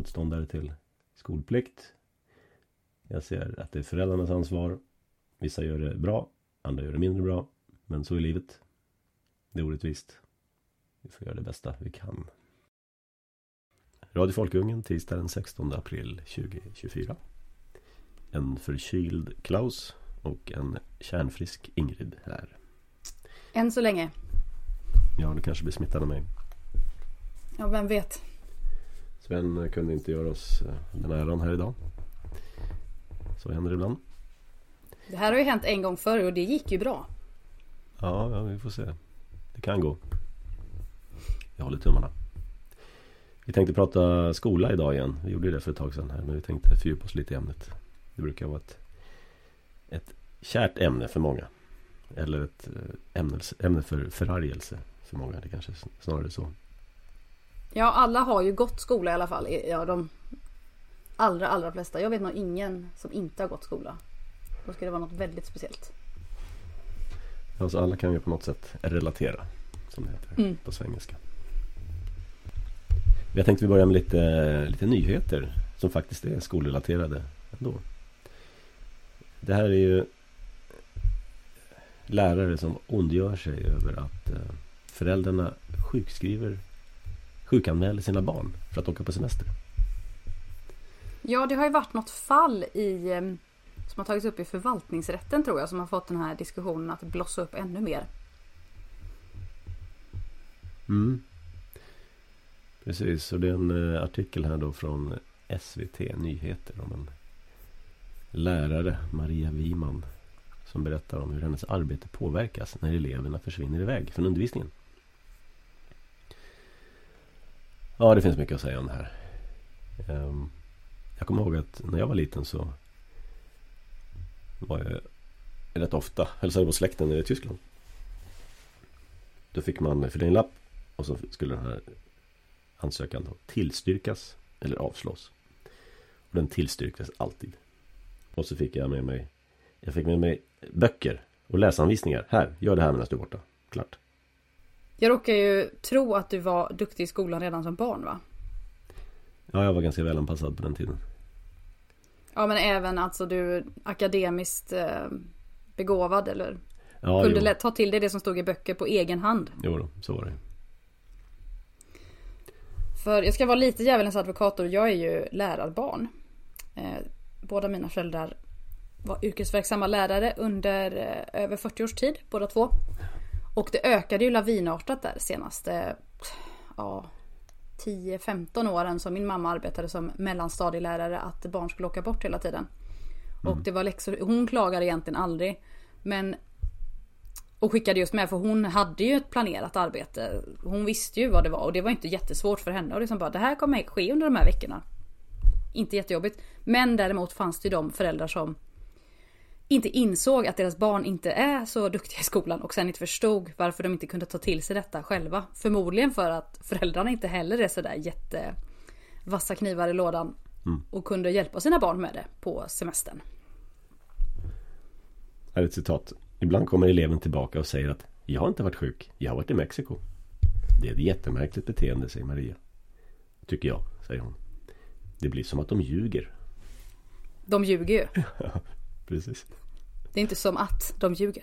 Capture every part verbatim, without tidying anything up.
motståndare till skolplikt. Jag ser att det är föräldrarnas ansvar. Vissa gör det bra, andra gör det mindre bra. Men så är livet. Det är orättvist. Vi får göra det bästa vi kan. Radio Folkungen, tisdag den sextonde april tjugohundratjugofyra. En förkyld Klaus och en kärnfrisk Ingrid här. Än så länge. Ja, du kanske blir smittad av mig. Ja, vem vet. Sven kunde inte göra oss den äran här idag. Så händer det ibland. Det här har ju hänt en gång förr och det gick ju bra. Ja, ja, vi får se. Det kan gå. Jag håller tummarna. Vi tänkte prata skola idag igen. Vi gjorde det för ett tag sedan här. Men vi tänkte fördjupa oss lite i ämnet. Det brukar vara ett, ett kärt ämne för många. Eller ett ämne, ämne för förargelse för många. Det kanske snarare så. Ja, alla har ju gått skola i alla fall. Ja, de allra, allra flesta. Jag vet nog ingen som inte har gått skola. Då ska det vara något väldigt speciellt. Alltså alla kan ju på något sätt relatera, som det heter mm. på svengelska. Jag tänkte vi börjar med lite, lite nyheter som faktiskt är skolrelaterade ändå. Det här är ju lärare som ondgör sig över att föräldrarna sjukskriver, sjukanmäler sina barn för att åka på semester. Ja, det har ju varit något fall i, som har tagits upp i förvaltningsrätten tror jag, som har fått den här diskussionen att blossa upp ännu mer. Mm. Precis, och det är en artikel här då från S V T Nyheter om en lärare, Maria Wiman, som berättar om hur hennes arbete påverkas när eleverna försvinner iväg från undervisningen. Ja, det finns mycket att säga om det här. Um, jag kommer ihåg att när jag var liten så var jag rätt ofta hälsade på släkten i Tyskland. Då fick man fylla in en lapp och så skulle den här ansökan då tillstyrkas eller avslås. Och den tillstyrktes alltid. Och så fick jag med mig jag fick med mig böcker och läsanvisningar. Här, gör det här medan du är borta. Klart. Jag råkar ju tro att du var duktig i skolan redan som barn, va? Ja, jag var ganska välanpassad på den tiden. Ja, men även alltså du akademiskt eh, begåvad eller ja, kunde jo. lätt ta till dig det som stod i böcker på egen hand. Jo då, så var det. För jag ska vara lite djävulens advokat och jag är ju lärarbarn. Eh, båda mina föräldrar var yrkesverksamma lärare under eh, över fyrtio års tid, båda två. Och det ökade ju lavinartat där senaste ja, tio femton åren som min mamma arbetade som mellanstadielärare att barn skulle åka bort hela tiden. Mm. Och det var läxor, hon klagade egentligen aldrig. Men och skickade just med för hon hade ju ett planerat arbete. Hon visste ju vad det var och det var inte jättesvårt för henne. Och liksom bara, det här kommer att ske under de här veckorna. Inte jättejobbigt. Men däremot fanns det ju de föräldrar som inte insåg att deras barn inte är så duktiga i skolan och sen inte förstod varför de inte kunde ta till sig detta själva. Förmodligen för att föräldrarna inte heller är så där jättevassa knivar i lådan mm. och kunde hjälpa sina barn med det på semestern. Här är ett citat. Ibland kommer eleven tillbaka och säger att jag har inte varit sjuk, jag har varit i Mexiko. Det är ett jättemärkligt beteende, säger Maria. Tycker jag, säger hon. Det blir som att de ljuger. De ljuger ju. Ja, precis. Det är inte som att de ljuger.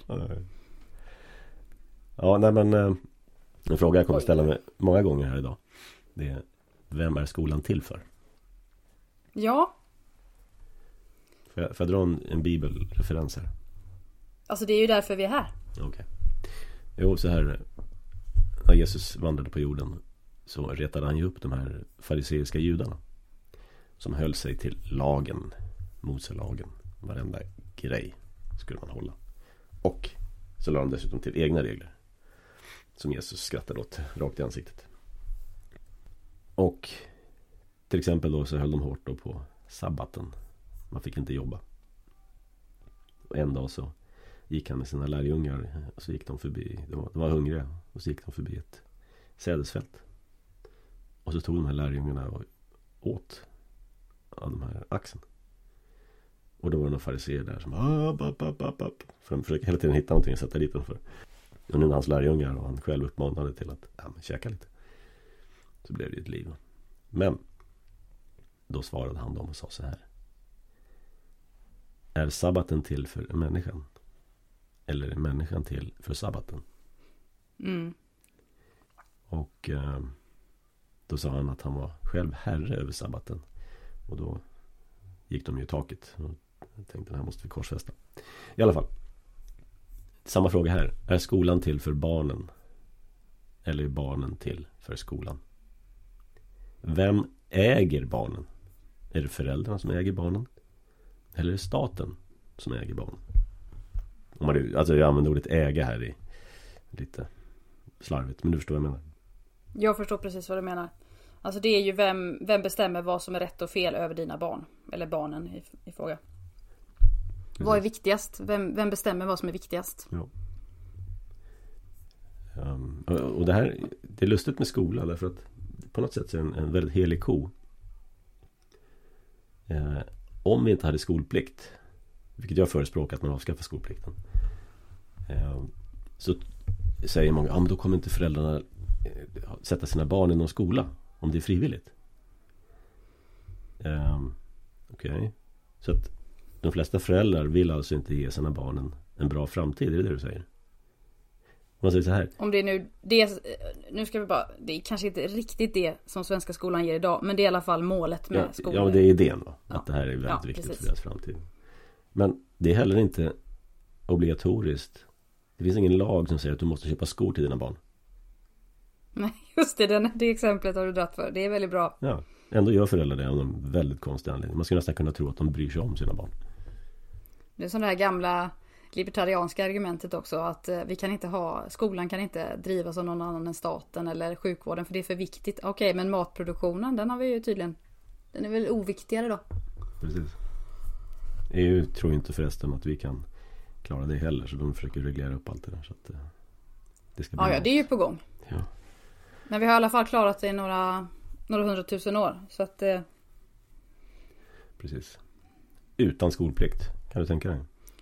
Ja, nej men en fråga jag kommer att ställa mig många gånger här idag. Det är, vem är skolan till för? Ja. Får jag, får jag dra en, en bibelreferens här? Alltså det är ju därför vi är här. Okej. Okay. Jo, så här. När Jesus vandrade på jorden så retade han ju upp de här fariseiska judarna. Som höll sig till lagen. Moselagen. Varenda grej skulle man hålla. Och så la de dessutom till egna regler. Som Jesus skrattade åt rakt i ansiktet. Och till exempel då så höll de hårt då på sabbaten. Man fick inte jobba. Och en dag så gick han med sina lärjungar och så gick de förbi, de var, de var hungriga och så gick de förbi ett sädesfält. Och så tog de här lärjungarna och åt av de här axen. Och då var det några fariseer där som upp, upp, upp, upp, upp. För de försöker hela tiden hitta någonting att sätta dit dem för. Och nu när hans lärjungar och han själv uppmanade till att ja, men käka lite. Så blev det ett liv. Men Då svarade han dem och sa så här: är sabbaten till för människan? Eller är människan till för sabbaten? Mm. Och eh, då sa han att han var själv herre över sabbaten. Och då gick de ju i taket. Och jag tänkte, det här måste vi korsfästa. I alla fall. Samma fråga här. Är skolan till för barnen? Eller är barnen till för skolan? Vem äger barnen? Är det föräldrarna som äger barnen? Eller är det staten som äger barnen? Om man, alltså jag använder ordet äga här i lite slarvigt, men du förstår vad jag menar. Jag förstår precis vad du menar. Alltså det är ju vem, vem bestämmer vad som är rätt och fel över dina barn. Eller barnen i, i fråga. Precis. Vad är viktigast? Vem, vem bestämmer vad som är viktigast? Ja. Um, och, och det här, det är lustigt med skola därför att på något sätt är det en, en väldigt helig ko. Eh, om vi inte hade skolplikt, vilket jag förespråkar att man avskaffar skolplikten, eh, så säger många, ja men då kommer inte föräldrarna eh, sätta sina barn i någon skola om det är frivilligt. Eh, Okej. Okay. Så att de flesta föräldrar vill alltså inte ge sina barn en, en bra framtid, är det det du säger? Man säger så här. Om det är nu det, nu ska vi bara, det är kanske inte riktigt det som svenska skolan ger idag, men det är i alla fall målet med ja, skolan. Ja, det är idén då, ja. Att det här är väldigt ja, viktigt precis. för deras framtid. Men det är heller inte obligatoriskt. Det finns ingen lag som säger att du måste köpa skor till dina barn. Nej, just det, den, det exemplet har du dratt för. Det är väldigt bra. Ja, ändå gör föräldrar det av en väldigt konstig anledning. Man skulle nästan kunna tro att de bryr sig om sina barn. Det är som det här gamla libertarianska argumentet också, att vi kan inte ha, skolan kan inte drivas av någon annan än staten eller sjukvården för det är för viktigt. Okej, okay, men matproduktionen, den har vi ju tydligen, den är väl oviktigare då. Precis. E U tror inte förresten att vi kan klara det heller, så de försöker reglera upp allt det där så att det ska bli. Ja, ja, det är ju på gång. Ja. Men vi har i alla fall klarat det i några, några hundratusen år, så att eh... precis. Utan skolplikt, kan du tänka dig?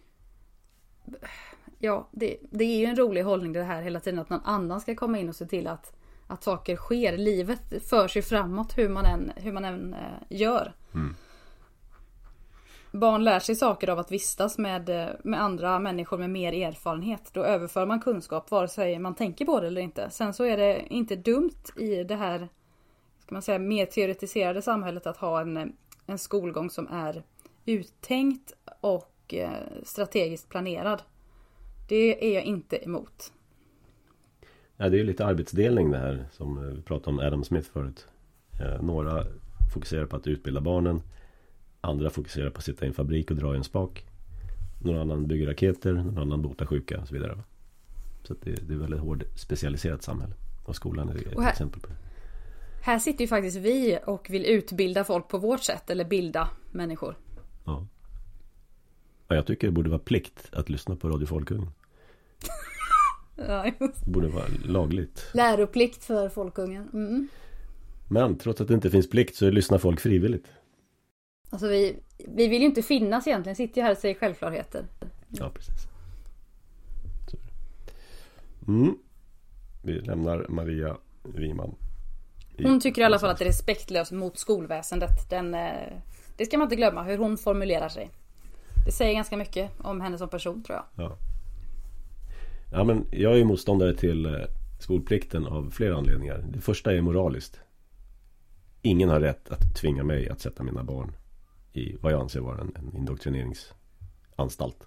Ja, det, det är ju en rolig hållning det här hela tiden, att någon annan ska komma in och se till att, att saker sker. Livet för sig framåt hur man än, hur man än eh, gör. Mm. Barn lär sig saker av att vistas med, med andra människor med mer erfarenhet. Då överför man kunskap vare sig man tänker på det eller inte. Sen så är det inte dumt i det här, ska man säga, mer teoretiserade samhället att ha en, en skolgång som är uttänkt och eh, strategiskt planerad. Det är jag inte emot. Ja, det är ju lite arbetsdelning det här som vi pratade om Adam Smith förut. Eh, några fokuserar på att utbilda barnen. Andra fokuserar på att sitta i en fabrik och dra i en spak. Någon annan bygger raketer, någon annan botar sjuka och så vidare. Så att det, det är väldigt hård specialiserat samhälle. Och skolan är ett här, exempel på det. Här sitter ju faktiskt vi och vill utbilda folk på vårt sätt. Eller bilda människor. Ja. Ja, jag tycker det borde vara plikt att lyssna på Radio Folkungen. Ja, just. Det borde vara lagligt. Läroplikt för Folkungen. Mm. Men trots att det inte finns plikt så lyssnar folk frivilligt. Alltså vi, vi vill ju inte finnas egentligen. Sitter ju här och säger självklarheter. Ja, precis. Så. Mm. Vi lämnar Maria Wiman. Hon tycker i alla fall att det är respektlöst mot skolväsendet. Den, det ska man inte glömma hur hon formulerar sig. Det säger ganska mycket om henne som person, tror jag. Ja. Ja, men jag är motståndare till skolplikten av flera anledningar. Det första är moraliskt. Ingen har rätt att tvinga mig att sätta mina barn i vad jag anser vara en, en indoktrineringsanstalt.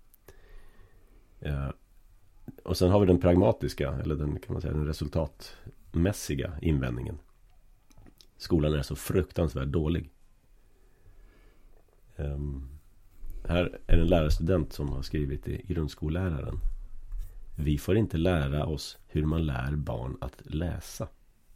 Ja. Och sen har vi den pragmatiska, eller den, kan man säga, den resultatmässiga invändningen. Skolan är så fruktansvärt dålig. Um, här är en lärarstudent som har skrivit i grundskolläraren. Vi får inte lära oss hur man lär barn att läsa.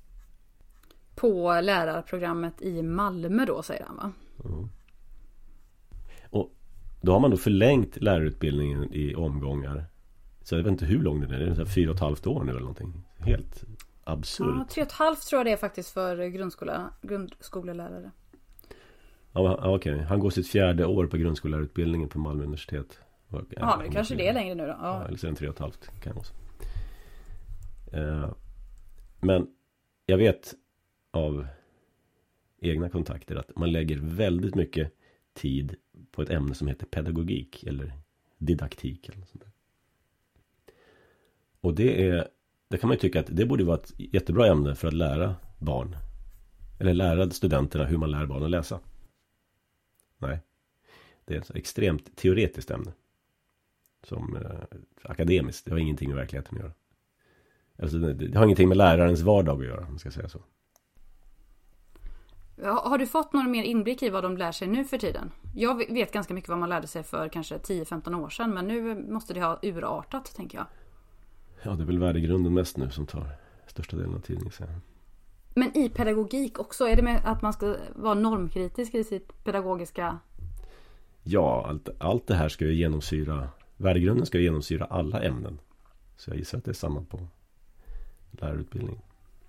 På lärarprogrammet i Malmö då, säger han, va? Mm. Och då har man då förlängt lärarutbildningen i omgångar. Så jag vet inte hur lång den är. Det är så här fyra och ett halvt år nu eller någonting. Helt absurt. Ja, tre och ett halvt tror jag det är faktiskt för grundskola, grundskolelärare. Ja, okej. Okay. Han går sitt fjärde år på grundskollärarutbildningen på Malmö universitet. Ja, ja men kanske det är längre nu då. Ja. Ja, eller så är det tre och ett halvt kan också. Uh, men jag vet av egna kontakter att man lägger väldigt mycket tid på ett ämne som heter pedagogik eller didaktik eller sånt där. Och det är, det kan man ju tycka att det borde vara ett jättebra ämne för att lära barn eller lära studenterna hur man lär barn att läsa. Nej, det är ett extremt teoretiskt ämne som eh, akademiskt, det har ingenting med verkligheten att göra. Alltså det, det har ingenting med lärarens vardag att göra, om man ska säga så. Har du fått någon mer inblick i vad de lär sig nu för tiden? Jag vet ganska mycket vad man lärde sig för kanske tio femton år sedan. Men nu måste det ha urartat, tänker jag. Ja, det är väl värdegrunden mest nu som tar största delen av tiden. Så. Men i pedagogik också, är det med att man ska vara normkritisk i sitt pedagogiska... Ja, allt, allt det här ska ju genomsyra... Värdegrunden ska ju genomsyra alla ämnen. Så jag gissar att det är samma på lärarutbildning.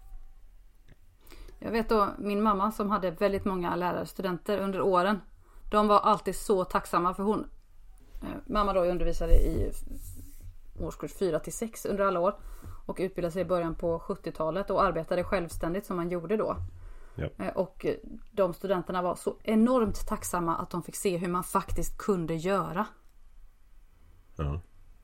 Jag vet då, min mamma som hade väldigt många lärarstudenter under åren. De var alltid så tacksamma för hon... Eh, mamma då undervisade i årskurs fyra till sex under alla år. Och utbildade sig i början på sjuttiotalet och arbetade självständigt som man gjorde då. Ja. Eh, och de studenterna var så enormt tacksamma att de fick se hur man faktiskt kunde göra. Ja.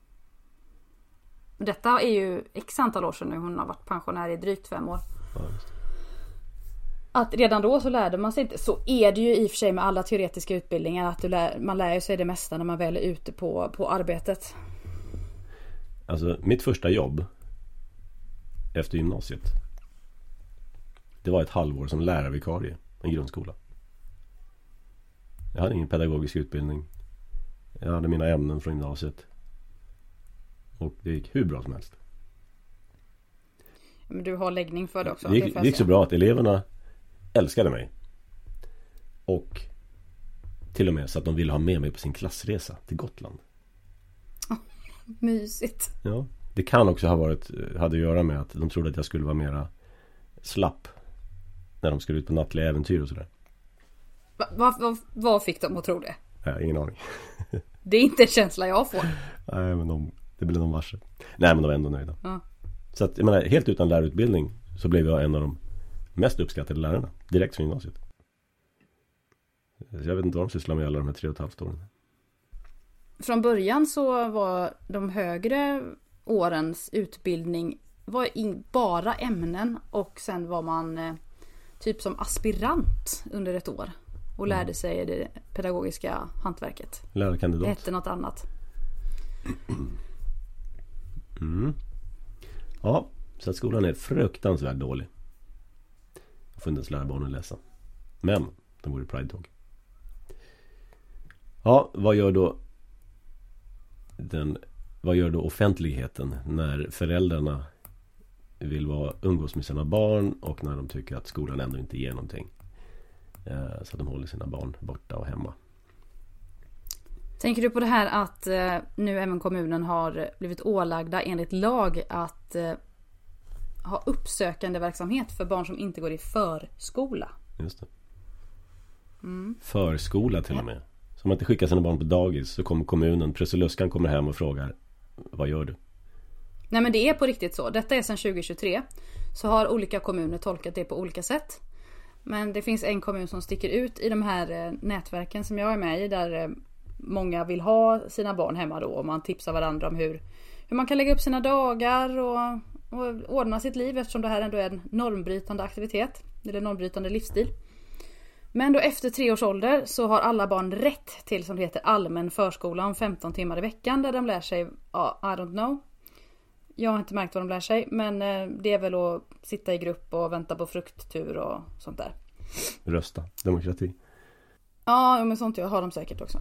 Detta är ju x antal år sedan nu. Hon har varit pensionär i drygt fem år. Ja, just det. Att redan då så lärde man sig inte. Så är det ju i och för sig med alla teoretiska utbildningar. Att du lär, man lär sig det mesta när man väl är ute på, på arbetet. Alltså mitt första jobb efter gymnasiet, det var ett halvår som lärarvikarie i en grundskola. Jag hade ingen pedagogisk utbildning. Jag hade mina ämnen från gymnasiet. Och det gick hur bra som helst. Men du har läggning för det också. Det gick, det gick så bra att eleverna älskade mig. Och till och med så att de ville ha med mig på sin klassresa till Gotland. Oh, mysigt. Ja, det kan också ha varit, hade att göra med att de trodde att jag skulle vara mera slapp när de skulle ut på nattliga äventyr och sådär. Va, va, va, vad fick de att tro det? Nej, ingen aning. Det är inte en känsla jag får. Nej, men de, det blev de varse. Nej, men de var ändå nöjda. Ja. Så att, jag menar, helt utan lärarutbildning så blev jag en av de mest uppskattade lärarna direkt från gymnasiet. Så jag vet inte vad de sysslar med alla de här tre och ett halvt åren. Från början så var de högre årens utbildning var in, bara ämnen och sen var man eh, typ som aspirant under ett år och lärde sig det pedagogiska hantverket. Lärarkandidat. Det hette något annat. Mm. Ja, så att skolan är fruktansvärt dålig. Jag får inte ens lära barnen läsa. Men de går i Pride-tåg. Ja, vad gör då den, vad gör då offentligheten när föräldrarna vill vara, umgås med sina barn och när de tycker att skolan ändå inte ger någonting, eh, så att de håller sina barn borta och hemma? Tänker du på det här att eh, nu även kommunen har blivit ålagda enligt lag att eh, ha uppsökande verksamhet för barn som inte går i förskola? Just det. Mm. Förskola till och med. Så om man inte skickar sina barn på dagis så kommer kommunen, Prusseluskan kommer hem och frågar: vad gör du? Nej, men det är på riktigt så. Detta är sedan tjugo tjugotre. Så har olika kommuner tolkat det på olika sätt. Men det finns en kommun som sticker ut i de här eh, nätverken som jag är med i, där eh, många vill ha sina barn hemma då, och man tipsar varandra om hur, hur man kan lägga upp sina dagar och, och ordna sitt liv, eftersom det här ändå är en normbrytande aktivitet eller normbrytande livsstil. Men då efter tre års ålder så har alla barn rätt till, som det heter, allmän förskola om femton timmar i veckan, där de lär sig, ja, I don't know. Jag har inte märkt vad de lär sig, men det är väl att sitta i grupp och vänta på frukttur och sånt där. Rösta, demokrati. Ja, men sånt har de säkert också.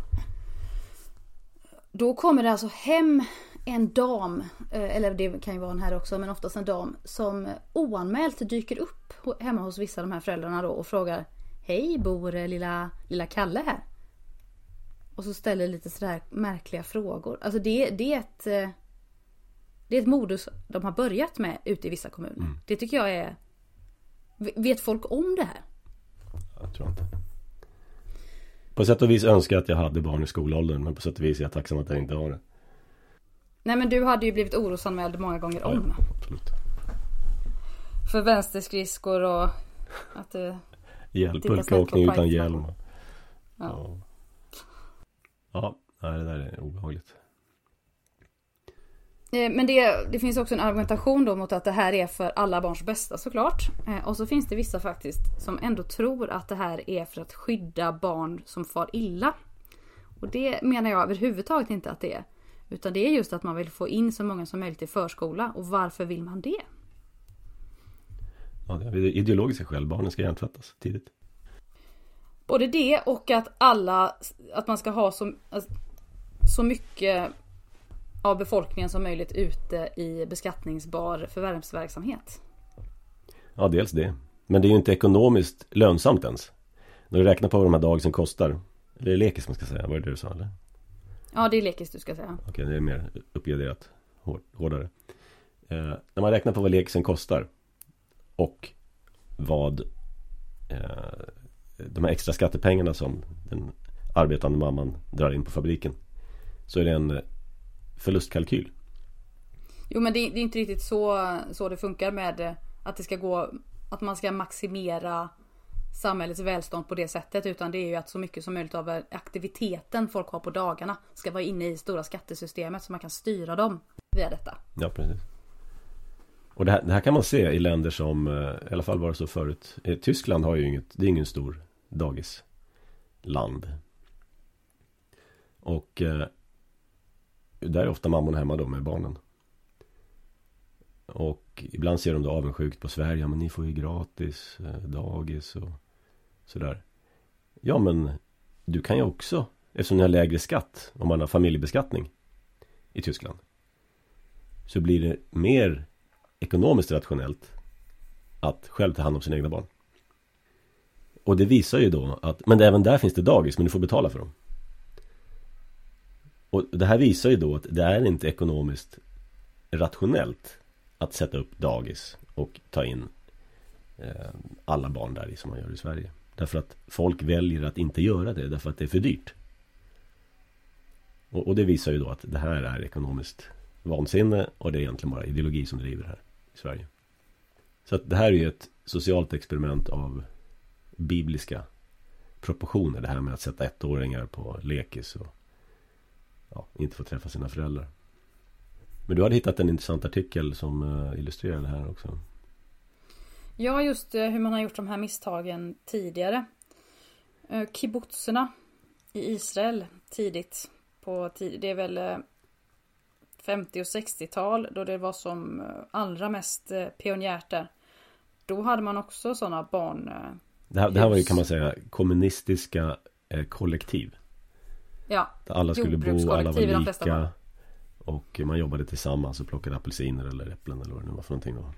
Då kommer det alltså hem en dam, eller det kan ju vara en här också, men oftast en dam som oanmält dyker upp hemma hos vissa av de här föräldrarna då och frågar: hej, bor lilla, lilla Kalle här? Och så ställer lite sådär märkliga frågor. Alltså det, det är ett det är ett modus de har börjat med ute i vissa kommuner. Mm. Det tycker jag är... Vet folk om det här? Jag tror inte. På sätt och vis önskar jag att jag hade barn i skolåldern, men på sätt och vis är jag tacksam att jag inte har det. Nej, men du hade ju blivit orosanmäld många gånger ja, om. Absolut. För vänsterskridskor och att det... Hjälp, pulkaåkning utan hjälm. Ja. Ja. Ja, nej, det där är obehagligt. Men det, det finns också en argumentation då mot att det här är för alla barns bästa såklart. Och så finns det vissa faktiskt som ändå tror att det här är för att skydda barn som far illa. Och det menar jag överhuvudtaget inte att det är. Utan det är just att man vill få in så många som möjligt i förskola. Och varför vill man det? Ja, det är ideologiska skäl. Barnen ska hjärntvättas tidigt. Både det och att alla, att man ska ha så, så mycket av befolkningen som möjligt ute i beskattningsbar förvärvsverksamhet. Ja, dels det. Men det är ju inte ekonomiskt lönsamt ens. När du räknar på vad de här dagisen kostar. Eller är det lekis man ska säga? Vad är det du sa, eller? Ja, det är lekis du ska säga. Okej, det är mer uppgraderat. Hår, hårdare. Eh, när man räknar på vad lekisen kostar och vad eh, de här extra skattepengarna som den arbetande mamman drar in på fabriken, så är det en förlustkalkyl. Jo, men det är, det är inte riktigt så, så det funkar med att det ska gå, att man ska maximera samhällets välstånd på det sättet, utan det är ju att så mycket som möjligt av aktiviteten folk har på dagarna ska vara inne i stora skattesystemet så man kan styra dem via detta. Ja, precis. Och det här, det här kan man se i länder som, i alla fall var det så förut. Tyskland har ju inget, det är ingen stor dagisland. Och eh, där är ofta mammorna hemma då med barnen. Och ibland ser de då avundsjukt på Sverige. Ja, men ni får ju gratis eh, dagis och sådär. Ja, men du kan ju också, eftersom ni har lägre skatt, om man har familjebeskattning i Tyskland, så blir det mer ekonomiskt rationellt att själv ta hand om sina egna barn. Och det visar ju då att, men även där finns det dagis, men du får betala för dem. Och det här visar ju då att det är inte ekonomiskt rationellt att sätta upp dagis och ta in eh, alla barn där i som man gör i Sverige. Därför att folk väljer att inte göra det därför att det är för dyrt. Och, och det visar ju då att det här är ekonomiskt vansinne och det är egentligen bara ideologi som driver här i Sverige. Så att det här är ju ett socialt experiment av bibliska proportioner, det här med att sätta ettåringar på lekis och ja, inte få träffa sina föräldrar. Men du hade hittat en intressant artikel som uh, illustrerar det här också. Ja, just uh, hur man har gjort de här misstagen tidigare. Uh, kibbutzerna i Israel tidigt. På tid- det är väl uh, femtio- och sextiotal då det var som uh, allra mest uh, pionjärt där. Då hade man också sådana barn... Uh, det, här, det här var ju, kan man säga, kommunistiska uh, kollektiv. Ja, där alla skulle bo, alla var lika. Och man jobbade tillsammans och plockade apelsiner eller äpplen eller vad det nu var för någonting då.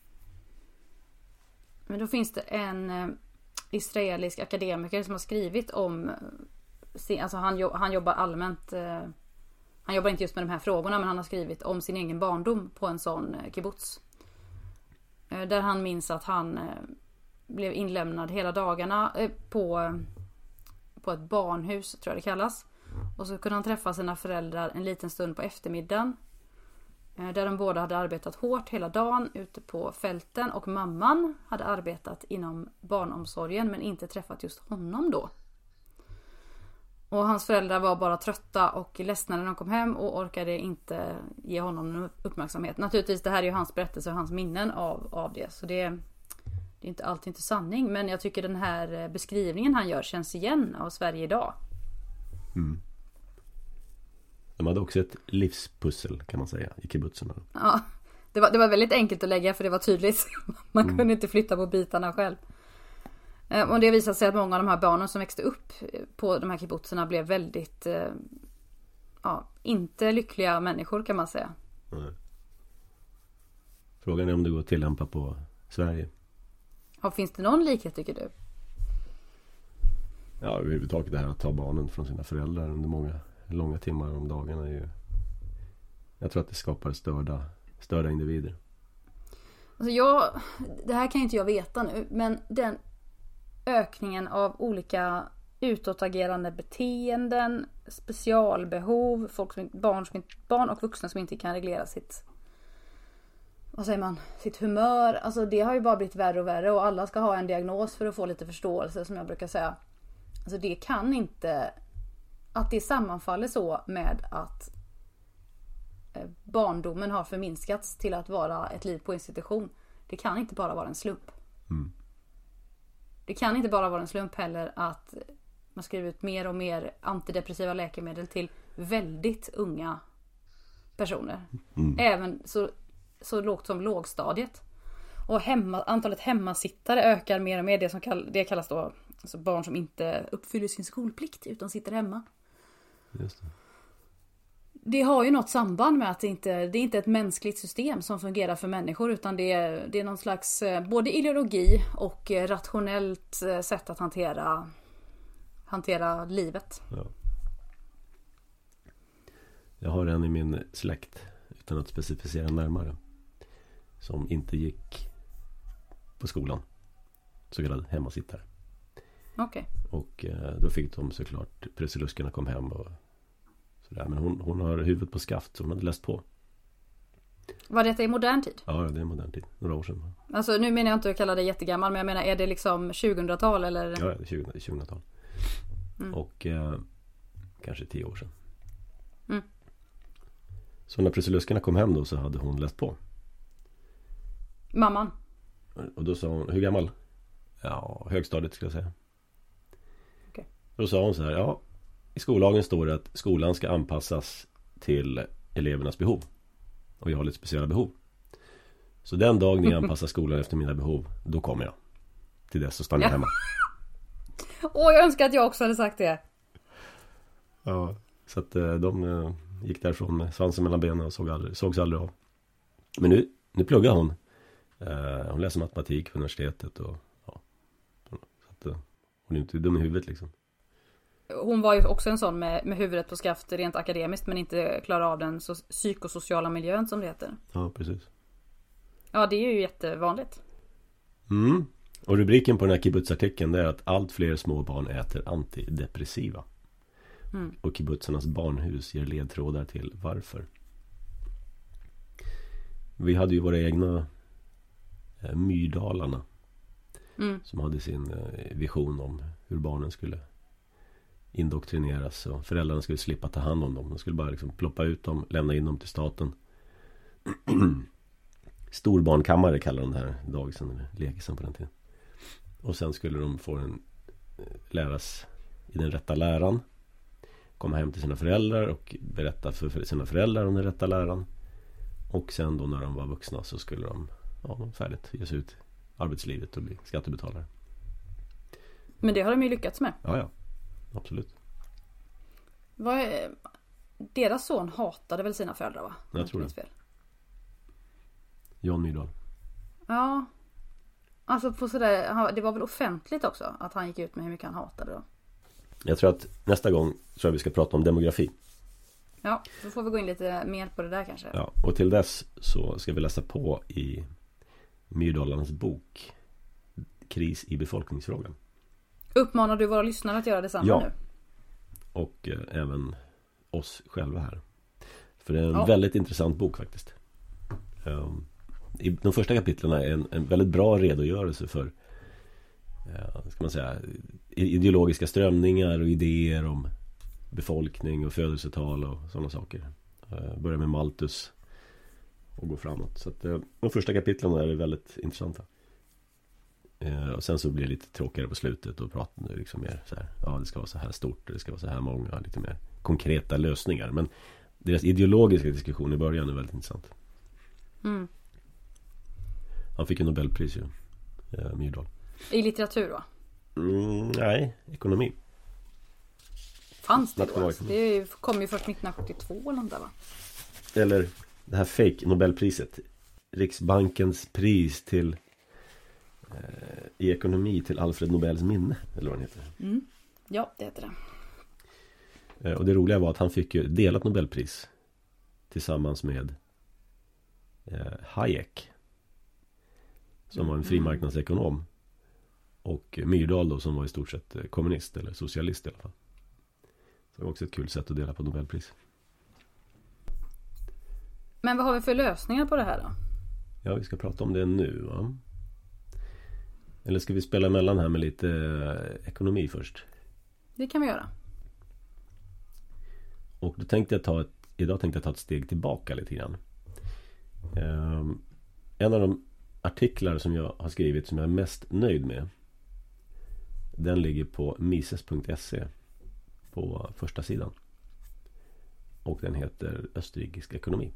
Men då finns det en eh, israelisk akademiker som har skrivit om, alltså han, han jobbar allmänt, eh, han jobbar inte just med de här frågorna, men han har skrivit om sin egen barndom på en sån eh, kibbutz. Eh, där han minns att han eh, blev inlämnad hela dagarna eh, på, på ett barnhus, tror jag det kallas. Och så kunde han träffa sina föräldrar en liten stund på eftermiddagen. Där de båda hade arbetat hårt hela dagen ute på fälten. Och mamman hade arbetat inom barnomsorgen men inte träffat just honom då. Och hans föräldrar var bara trötta och ledsna när de kom hem och orkade inte ge honom någon uppmärksamhet. Naturligtvis, det här är ju hans berättelse och hans minnen av, av det. Så det, det är inte alltid inte sanning. Men jag tycker den här beskrivningen han gör känns igen av Sverige idag. Mm. De hade också ett livspussel kan man säga i kibbutzerna. Ja, det var, det var väldigt enkelt att lägga för det var tydligt. Man kunde mm. inte flytta på bitarna själv. Och det visade sig att många av de här barnen som växte upp på de här kibbutzerna blev väldigt ja, inte lyckliga människor kan man säga. Nej. Frågan är om det går att tillämpa på Sverige. Ja, finns det någon likhet tycker du? Ja, överhuvudtaget det här att ta barnen från sina föräldrar under många långa timmar om dagarna är ju... Jag tror att det skapar störda, störda individer. Alltså jag... Det här kan inte jag veta nu, men den ökningen av olika utåtagerande beteenden, specialbehov, folk som, barn, som, barn och vuxna som inte kan reglera sitt vad säger man, sitt humör. Alltså det har ju bara blivit värre och värre. Och alla ska ha en diagnos för att få lite förståelse, som jag brukar säga. Alltså det kan inte, att det sammanfaller så med att barndomen har förminskats till att vara ett liv på institution. Det kan inte bara vara en slump. Mm. Det kan inte bara vara en slump heller att man skriver ut mer och mer antidepressiva läkemedel till väldigt unga personer. Mm. Även så, så lågt som lågstadiet. Och hemma, antalet hemmasittare ökar mer och mer. Det, som kall, det kallas då alltså barn som inte uppfyller sin skolplikt utan sitter hemma. Just det. Det har ju något samband med att det inte det är inte ett mänskligt system som fungerar för människor, utan det är, det är någon slags både ideologi och rationellt sätt att hantera hantera livet. Ja. Jag har en i min släkt, utan att specificera närmare, som inte gick på skolan. Så kallad hemmasittare. Okej. Och eh, då fick de såklart, prussiluskorna kom hem och sådär. Men hon, hon har huvudet på skaft, så hon hade läst på. Var detta i modern tid? Ja, det är modern tid. Några år sedan. Alltså nu menar jag inte att kalla det jättegammal, men jag menar, är det liksom tjugohundratal eller? Ja, det är tjugo, tjugohundratal. Mm. Och eh, kanske tio år sedan. Mm. Så när prussiluskorna kom hem då så hade hon läst på. Mamman? Och då sa hon, hur gammal? Ja, högstadiet ska jag säga. Okay. Då sa hon så här, ja, i skollagen står det att skolan ska anpassas till elevernas behov. Och jag har lite speciella behov. Så den dag ni anpassar skolan efter mina behov, då kommer jag. Till dess så stannar jag hemma. Åh, jag önskar att jag också hade sagt det. Ja, så att de gick därifrån med svansen mellan benen och såg aldrig, sågs aldrig av. Men nu, nu pluggar hon. Hon läser matematik på universitetet. Och, ja, så att hon är inte dum i huvudet liksom. Hon var ju också en sån med, med huvudet på skaft rent akademiskt, men inte klarar av den så, psykosociala miljön som det heter. Ja, precis. Ja, det är ju jättevanligt. Mm. Och rubriken på den här kibbutzartikeln är att allt fler små barn äter antidepressiva. Mm. Och kibbutzarnas barnhus ger ledtrådar till varför. Vi hade ju våra egna eh, Myrdalarna. Mm. Som hade sin eh, vision om hur barnen skulle indoktrineras och föräldrarna skulle slippa ta hand om dem. De skulle bara liksom ploppa ut dem, lämna in dem till staten. Storbarnkammare kallar de det här dagisen eller lekisen på den tiden. Och sen skulle de få en läras i den rätta läran. Komma hem till sina föräldrar och berätta för sina föräldrar om den rätta läran. Och sen då när de var vuxna så skulle de, ja, färdigt ge sig ut i arbetslivet och bli skattebetalare. Men det har de ju lyckats med. Ja, ja. Absolut. Vad är, deras son hatade väl sina föräldrar, va? Jag tror det. Fel. John Myrdal. Ja. Alltså på sådär, det var väl offentligt också att han gick ut med hur mycket han hatade då. Jag tror att nästa gång tror jag vi ska prata om demografi. Ja, då får vi gå in lite mer på det där kanske. Ja, och till dess så ska vi läsa på i Myrdalarnas bok Kris i befolkningsfrågan. Uppmanar du våra lyssnare att göra detsamma ja. nu? Och eh, även oss själva här. För det är en ja. väldigt intressant bok faktiskt. Um, I de första kapitlen är en, en väldigt bra redogörelse för uh, ska man säga, ideologiska strömningar och idéer om befolkning och födelsetal och sådana saker. Uh, börjar med Malthus och går framåt. Så att, uh, de första kapitlen är väldigt intressanta. Uh, och sen så blir det lite tråkigare på slutet och pratar nu liksom mer så här, ja det ska vara så här stort, det ska vara så här många, lite mer konkreta lösningar. Men deras ideologiska diskussion i början är väldigt intressant. Mm. Han fick en Nobelpris ju, uh, Myrdal. I litteratur då? Mm, nej, ekonomi. Fanns det då? Alltså? Det kom ju först nittonhundrasjuttiotvå eller något där, va? Eller det här fake Nobelpriset. Riksbankens pris till eh, i ekonomi till Alfred Nobels minne. Eller vad den heter. Mm. Ja, det heter det. Eh, och det roliga var att han fick ju delat Nobelpris tillsammans med eh, Hayek. Som mm. var en frimarknadsekonom. Och Myrdal då, som var i stort sett kommunist eller socialist i alla fall. Så det var också ett kul sätt att dela på Nobelpris. Men vad har vi för lösningar på det här då? Ja, vi ska prata om det nu, va? Eller ska vi spela emellan här med lite ekonomi först? Det kan vi göra. Och då tänkte jag ta ett, idag tänkte jag ta ett steg tillbaka lite grann. Um, en av de artiklar som jag har skrivit som jag är mest nöjd med, den ligger på mises punkt se på första sidan. Och den heter Österrikisk ekonomi.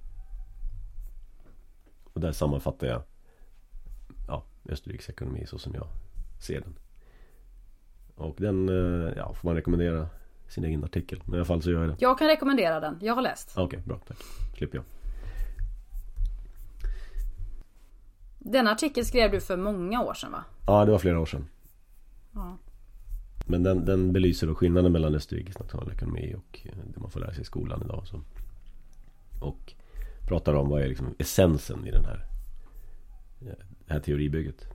Och där sammanfattar jag ja, Österrikisk ekonomi så som jag ser den. Och den ja, får man rekommendera sin egen artikel. Men i alla fall så gör jag det. Jag kan rekommendera den. Jag har läst. Okej, okay, bra. Tack. Slipper jag. Den artikel skrev du för många år sedan, va? Ja, det var flera år sedan. Ja. Men den, den belyser då skillnaden mellan Österrikisk nationalekonomi och det man får lära sig i skolan idag. Så. Och pratar om vad är liksom essensen i den här, det här teoribygget.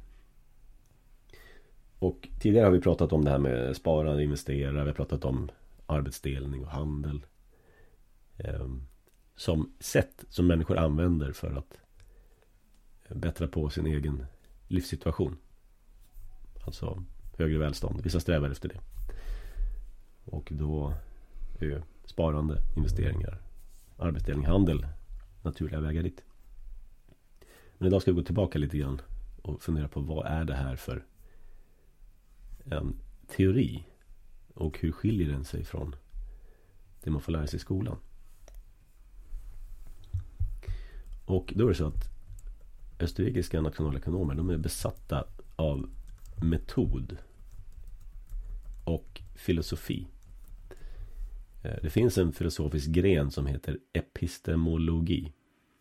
Och tidigare har vi pratat om det här med sparande, investera. Vi har pratat om arbetsdelning och handel. Eh, som sätt som människor använder för att bättra på sin egen livssituation. Alltså högre välstånd. Vissa strävar efter det. Och då är ju sparande, investeringar, arbetsdelning, handel naturliga vägar dit. Men idag ska vi gå tillbaka lite grann och fundera på vad är det här för en teori och hur skiljer den sig från det man får lära sig i skolan. Och då är det så att österrikiska nationalekonomer, de är besatta av metod och filosofi. Det finns en filosofisk gren som heter epistemologi.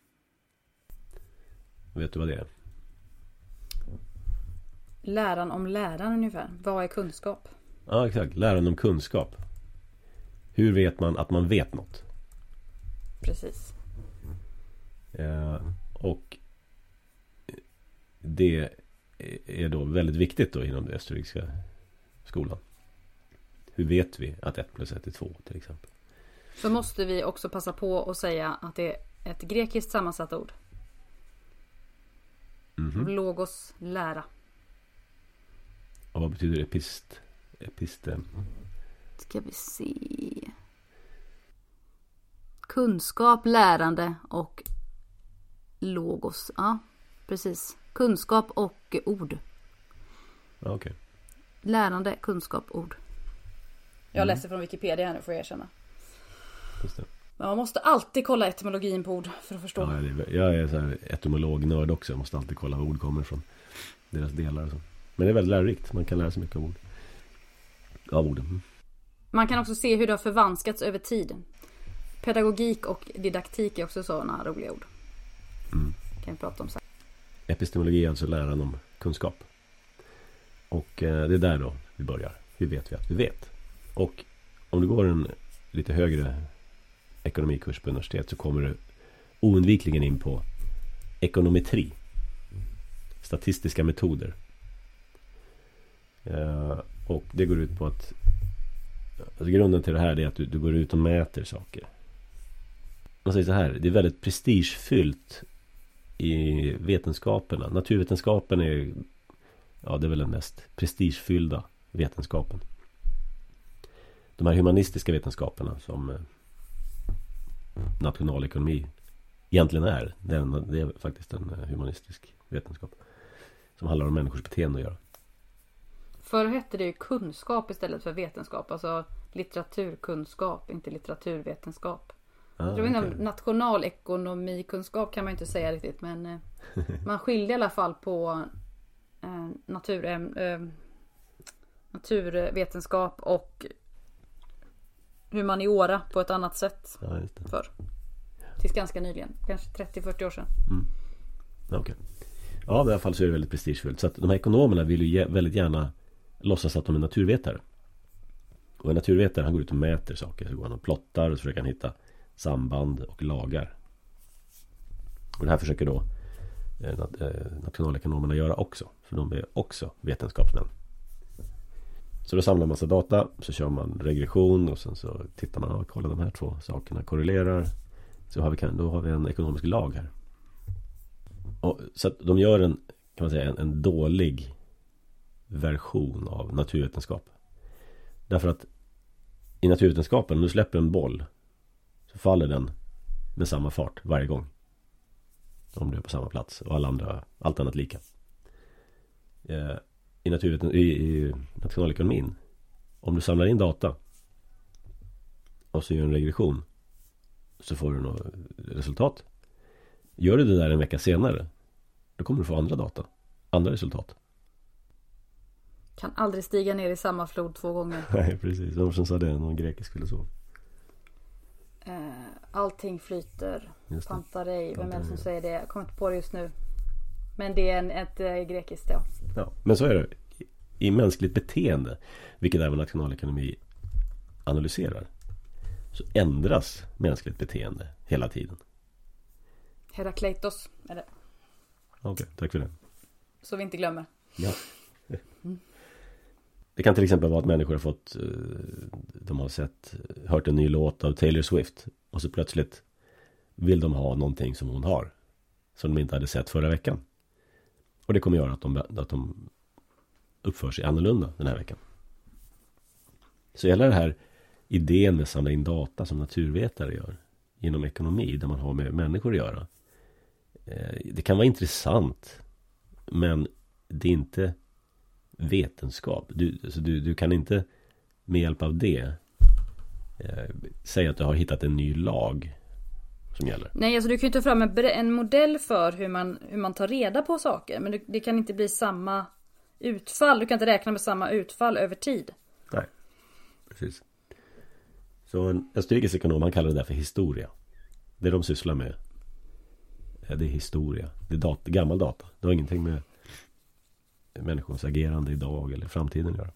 Vet du vad det är? Läran om läran ungefär. Vad är kunskap? Ja, exakt. Läran om kunskap. Hur vet man att man vet något? Precis. Eh, och det är då väldigt viktigt då inom den österrikiska skolan. Hur vet vi att ett plus ett är två till exempel? Så måste vi också passa på att säga att det är ett grekiskt sammansatt ord. Mm-hmm. Logos, lära. Och vad betyder epist? Epistem? Ska vi se. Kunskap, lärande och logos. Ja, precis. Kunskap och ord. Okej. Okay. Lärande, kunskap, ord. Jag läser från Wikipedia här nu, får jag erkänna. Just det. Men man måste alltid kolla etymologin på ord för att förstå. Ja, jag är så här etymolognörd också. Jag måste alltid kolla var ord kommer från. Deras delar och så. Men det är väldigt lärorikt. Man kan lära sig mycket av ord. Av orden. Mm. Man kan också se hur det har förvanskats över tid. Pedagogik och didaktik är också sådana roliga ord. Mm. Kan vi prata om sen. Epistemologi är alltså läran om kunskap. Och eh, det är där då vi börjar. Hur vet vi att vi vet? Och om du går en lite högre ekonomikurs på universitet så kommer du oundvikligen in på ekonometri. Statistiska metoder. Eh, och det går ut på att alltså grunden till det här är att du, du går ut och mäter saker. Man säger så här, det är väldigt prestigefyllt i vetenskaperna. Naturvetenskapen är ja, det är väl den mest prestigefyllda vetenskapen. De här humanistiska vetenskaperna som eh, nationalekonomi egentligen är, det är, en, det är faktiskt en humanistisk vetenskap som handlar om människors beteende att göra. Förr hette det ju kunskap istället för vetenskap, alltså litteraturkunskap, inte litteraturvetenskap. Ah, jag tror inte okay. Nationalekonomikunskap kan man inte säga riktigt, men eh, man skiljer i alla fall på eh, natur, eh, naturvetenskap och humaniora på ett annat sätt ja, just det. Förr. Tills ganska nyligen, kanske trettio till fyrtio år sedan. Mm. Okej. Okay. Ja, i alla fall så är det väldigt prestigefullt. Så att de här ekonomerna vill ju väldigt gärna låtsas att de är naturvetare. Och en naturvetare, han går ut och mäter saker. Så går han och plottar och så försöker han hitta samband och lagar. Och det här försöker då eh, nationalekonomerna göra också. För de är också vetenskapsmän. Så då samlar man massa data, så kör man regression och sen så tittar man och kollar de här två sakerna korrelerar. Så har vi, då har vi en ekonomisk lag här. Och, så att de gör en, kan man säga, en, en dålig version av naturvetenskap. Därför att i naturvetenskapen, om du släpper en boll så faller den med samma fart varje gång. Om du är på samma plats och alla andra, allt annat lika. Eh, I, naturveten, i, i nationalekonomin, om du samlar in data och så gör en regression, så får du något resultat. Gör du det där en vecka senare, då kommer du få andra data, andra resultat. Kan aldrig stiga ner i samma flod två gånger. Nej, precis. Någon som sa det, någon grekisk filosof. Eh, allting flyter. Pantarei, vem är det som säger det? Jag kommer inte på det just nu. Men det är en, ett äh, grekiskt, ja. Ja. Men så är det. I, i mänskligt beteende, vilket även nationalekonomi analyserar, så ändras mänskligt beteende hela tiden. Herakleitos är det. Okej, okay, tack för det. Så vi inte glömmer. Ja. Mm. Det kan till exempel vara att människor har fått, de har sett, hört en ny låt av Taylor Swift och så plötsligt vill de ha någonting som hon har, som de inte hade sett förra veckan. Och det kommer göra att de, att de uppför sig annorlunda den här veckan. Så hela det här idén med att samla in data som naturvetare gör inom ekonomi, där man har med människor att göra, det kan vara intressant, men det är inte vetenskap. Du, alltså du, du kan inte med hjälp av det eh, säga att du har hittat en ny lag som gäller. Nej, alltså du kan ju ta fram en, en modell för hur man, hur man tar reda på saker, men det, det kan inte bli samma utfall. Du kan inte räkna med samma utfall över tid. Nej, precis. Så en österrikisk ekonom, han kallar det där för historia. Det de sysslar med, ja, det är historia. Det är data, gammal data. Det har ingenting med människors agerande idag eller framtiden gör.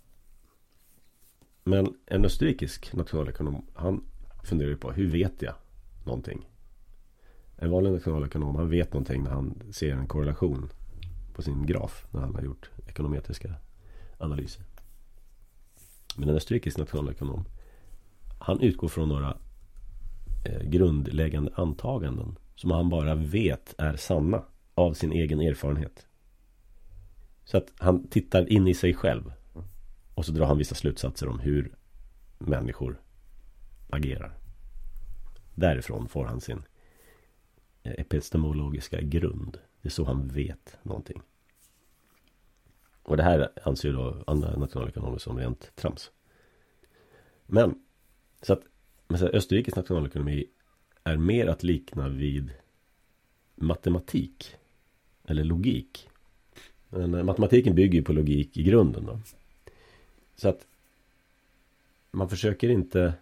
Men en österrikisk nationalekonom, han funderar ju på, hur vet jag någonting? En vanlig nationalekonom, han vet någonting när han ser en korrelation på sin graf, när han har gjort ekonometriska analyser. Men en österrikisk nationalekonom, han utgår från några eh, grundläggande antaganden som han bara vet är sanna av sin egen erfarenhet. Så att han tittar in i sig själv och så drar han vissa slutsatser om hur människor agerar. Därifrån får han sin epistemologiska grund. Det är så han vet någonting. Och det här anser då andra nationalekonomer som rent trams. Men så att men så här, österrikisk nationalekonomi är mer att likna vid matematik eller logik. Men matematiken bygger på logik i grunden då. Så att man försöker inte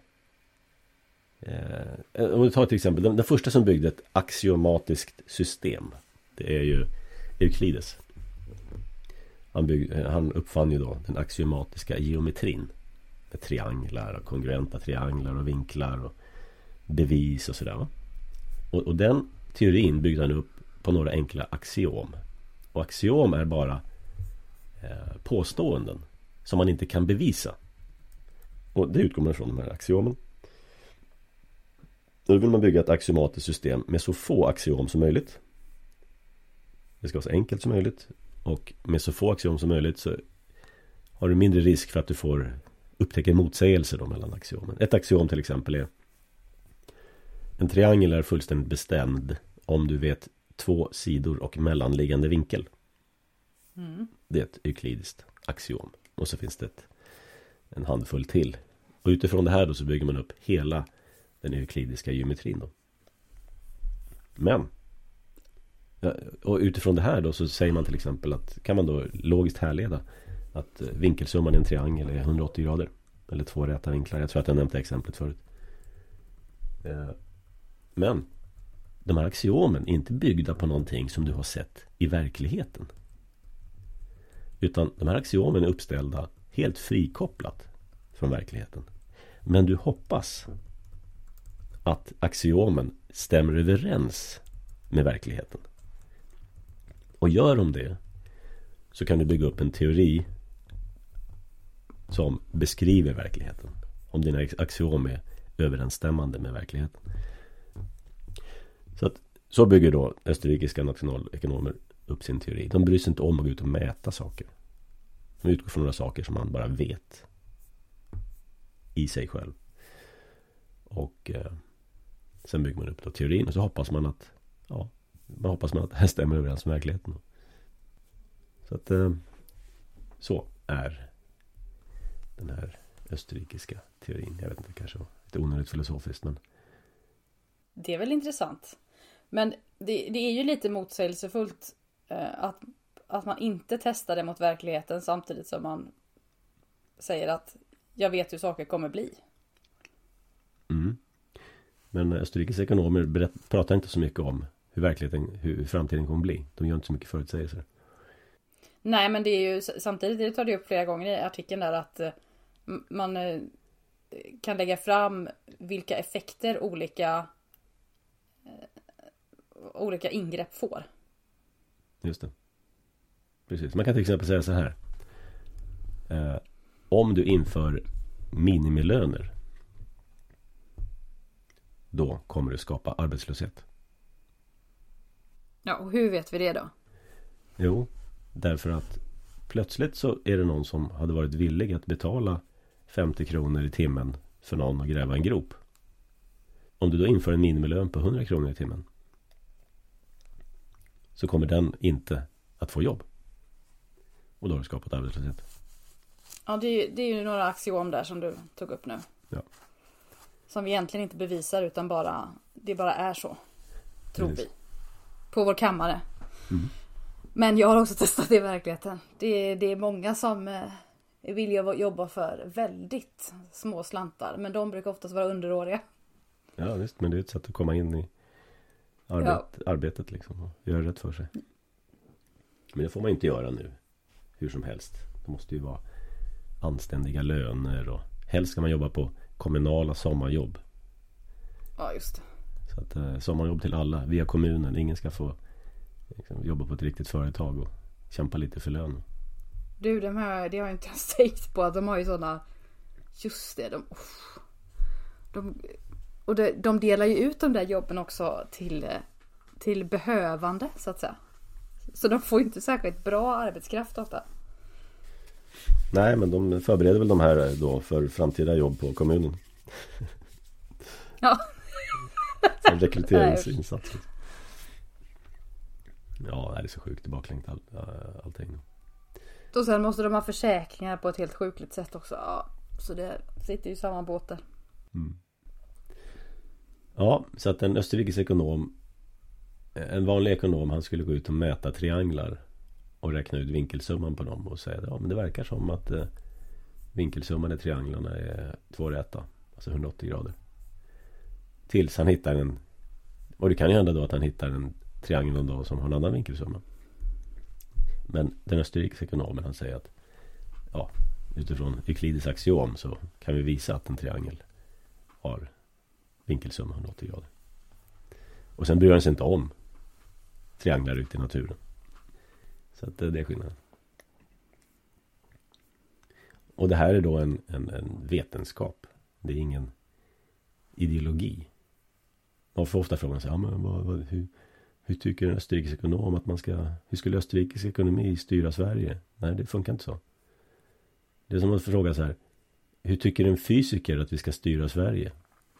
eh, om vi tar till exempel den, den första som byggde ett axiomatiskt system, det är ju Euklides. Han, bygg, han uppfann ju då den axiomatiska geometrin med trianglar och kongruenta trianglar och vinklar och bevis och sådär. Och, och den teorin byggde han upp på några enkla axiom. Och axiom är bara eh, påståenden som man inte kan bevisa. Och det utgår man från de här axiomen. Då vill man bygga ett axiomatiskt system med så få axiom som möjligt. Det ska vara så enkelt som möjligt. Och med så få axiom som möjligt så har du mindre risk för att du får upptäcka motsägelser då mellan axiomen. Ett axiom till exempel är: en triangel är fullständigt bestämd om du vet två sidor och mellanliggande vinkel. Mm. Det är ett euklidiskt axiom. Och så finns det ett, en handfull till. Och utifrån det här då så bygger man upp hela den euklidiska geometrin då. Men ja, och utifrån det här då så säger man till exempel att kan man då logiskt härleda att vinkelsumman i en triangel är hundraåttio grader. Eller två räta vinklar. Jag tror att jag nämnde exemplet förut. Men de här axiomen är inte byggda på någonting som du har sett i verkligheten. Utan de här axiomen är uppställda helt frikopplat från verkligheten. Men du hoppas att axiomen stämmer överens med verkligheten. Och gör de det så kan du bygga upp en teori som beskriver verkligheten. Om dina axiom är överensstämmande med verkligheten. Så att Så bygger då österrikiska nationalekonomer upp sin teori. De bryr sig inte om att gå ut och mäta saker. De utgår från några saker som man bara vet i sig själv. Och eh, sen bygger man upp då teorin och så hoppas man att ja, man hoppas man att det här stämmer överens med verkligheten. Så att eh, så är den här österrikiska teorin. Jag vet inte, kanske var lite onödigt filosofiskt, men det är väl intressant. Men det, det är ju lite motsägelsefullt eh, att, att man inte testar det mot verkligheten samtidigt som man säger att jag vet hur saker kommer bli. Mm. Men österrikiska ekonomer berätt, pratar inte så mycket om hur verkligheten, hur framtiden kommer bli. De gör inte så mycket förutsägelser. Nej, men det är ju samtidigt, det tar det upp flera gånger i artikeln där, att eh, man eh, kan lägga fram vilka effekter olika olika ingrepp får. Just det. Precis. Man kan till exempel säga så här. Eh, om du inför minimilöner, då kommer du skapa arbetslöshet. Ja, och hur vet vi det då? Jo, därför att plötsligt så är det någon som hade varit villig att betala femtio kronor i timmen för någon att gräva en grop. Om du då inför en minimilön på hundra kronor i timmen, så kommer den inte att få jobb. Och då har du skapat arbetslöshet. Ja, det är, det är ju några axiom där som du tog upp nu. Ja. Som vi egentligen inte bevisar, utan bara det bara är så. Tror Precis. vi. På vår kammare. Mm. Men jag har också testat det i verkligheten. Det, det är många som eh, vill jobba för väldigt små slantar. Men de brukar oftast vara underåriga. Ja, visst. Men det är ett sätt att komma in i arbet, ja. arbetet liksom. Och göra rätt för sig. Men det får man inte göra nu. Hur som helst. Det måste ju vara anständiga löner. Och helst ska man jobba på kommunala sommarjobb. Ja, just det. Så att eh, sommarjobb till alla via kommunen. Ingen ska få liksom, jobba på ett riktigt företag och kämpa lite för lön. Du, de här, det har jag inte ens tänkt på. Att de har ju sådana... Just det, de... de och de, de delar ju ut de där jobben också till, till behövande, så att säga. Så de får ju inte särskilt bra arbetskraft ofta. Nej, men de förbereder väl de här då för framtida jobb på kommunen. Ja. Som rekryteringsinsats. Ja, det är så sjukt baklängt all, allting. Och sen måste de ha försäkringar på ett helt sjukligt sätt också. Ja, så det sitter ju i samma båt där. Mm. Ja, så att en österrikisk ekonom, en vanlig ekonom, han skulle gå ut och mäta trianglar och räkna ut vinkelsumman på dem och säga, ja men det verkar som att eh, vinkelsumman i trianglarna är två rätta, alltså hundraåttio grader. Tills han hittar en, och det kan ju hända då att han hittar en triangel då som har en annan vinkelsumma. Men den österrikiska ekonomen, han säger att ja, utifrån Euklides axiom så kan vi visa att en triangel har vinkelsumma hundraåttio grader. Och sen bryr han sig inte om trianglar ute i naturen. Så att det är skillnaden. Och det här är då en, en, en vetenskap. Det är ingen ideologi. Man får ofta frågan sig, ja, men vad, vad, hur, hur tycker en österrikisk ekonom att man ska, hur skulle österrikisk ekonomi styra Sverige? Nej, det funkar inte så. Det är som att fråga så här, hur tycker en fysiker att vi ska styra Sverige?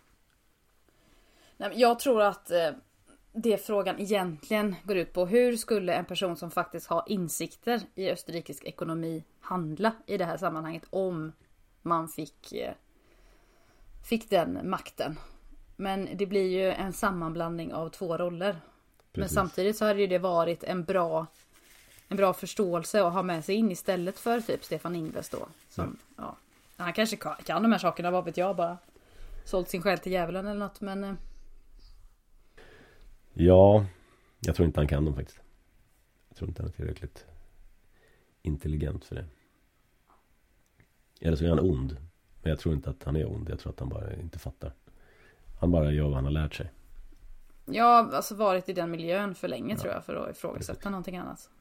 Nej, men jag tror att eh, det frågan egentligen går ut på, hur skulle en person som faktiskt har insikter i österrikisk ekonomi handla i det här sammanhanget om man fick, eh, fick den makten. Men det blir ju en sammanblandning av två roller. Precis. Men samtidigt så hade ju det varit en bra, en bra förståelse att ha med sig in istället för typ Stefan Ingves då. Som, ja. Ja, han kanske kan, kan de här sakerna, vad vet jag, bara sålt sin själ till djävulen eller något, men... Eh. Ja, jag tror inte han kan dem faktiskt. Jag tror inte han är tillräckligt intelligent för det. Eller så är han ond. Men jag tror inte att han är ond. Jag tror att han bara inte fattar. Han bara gör vad han har lärt sig. Ja, alltså varit i den miljön för länge, ja, tror jag, för att ifrågasätta precis. Någonting annat.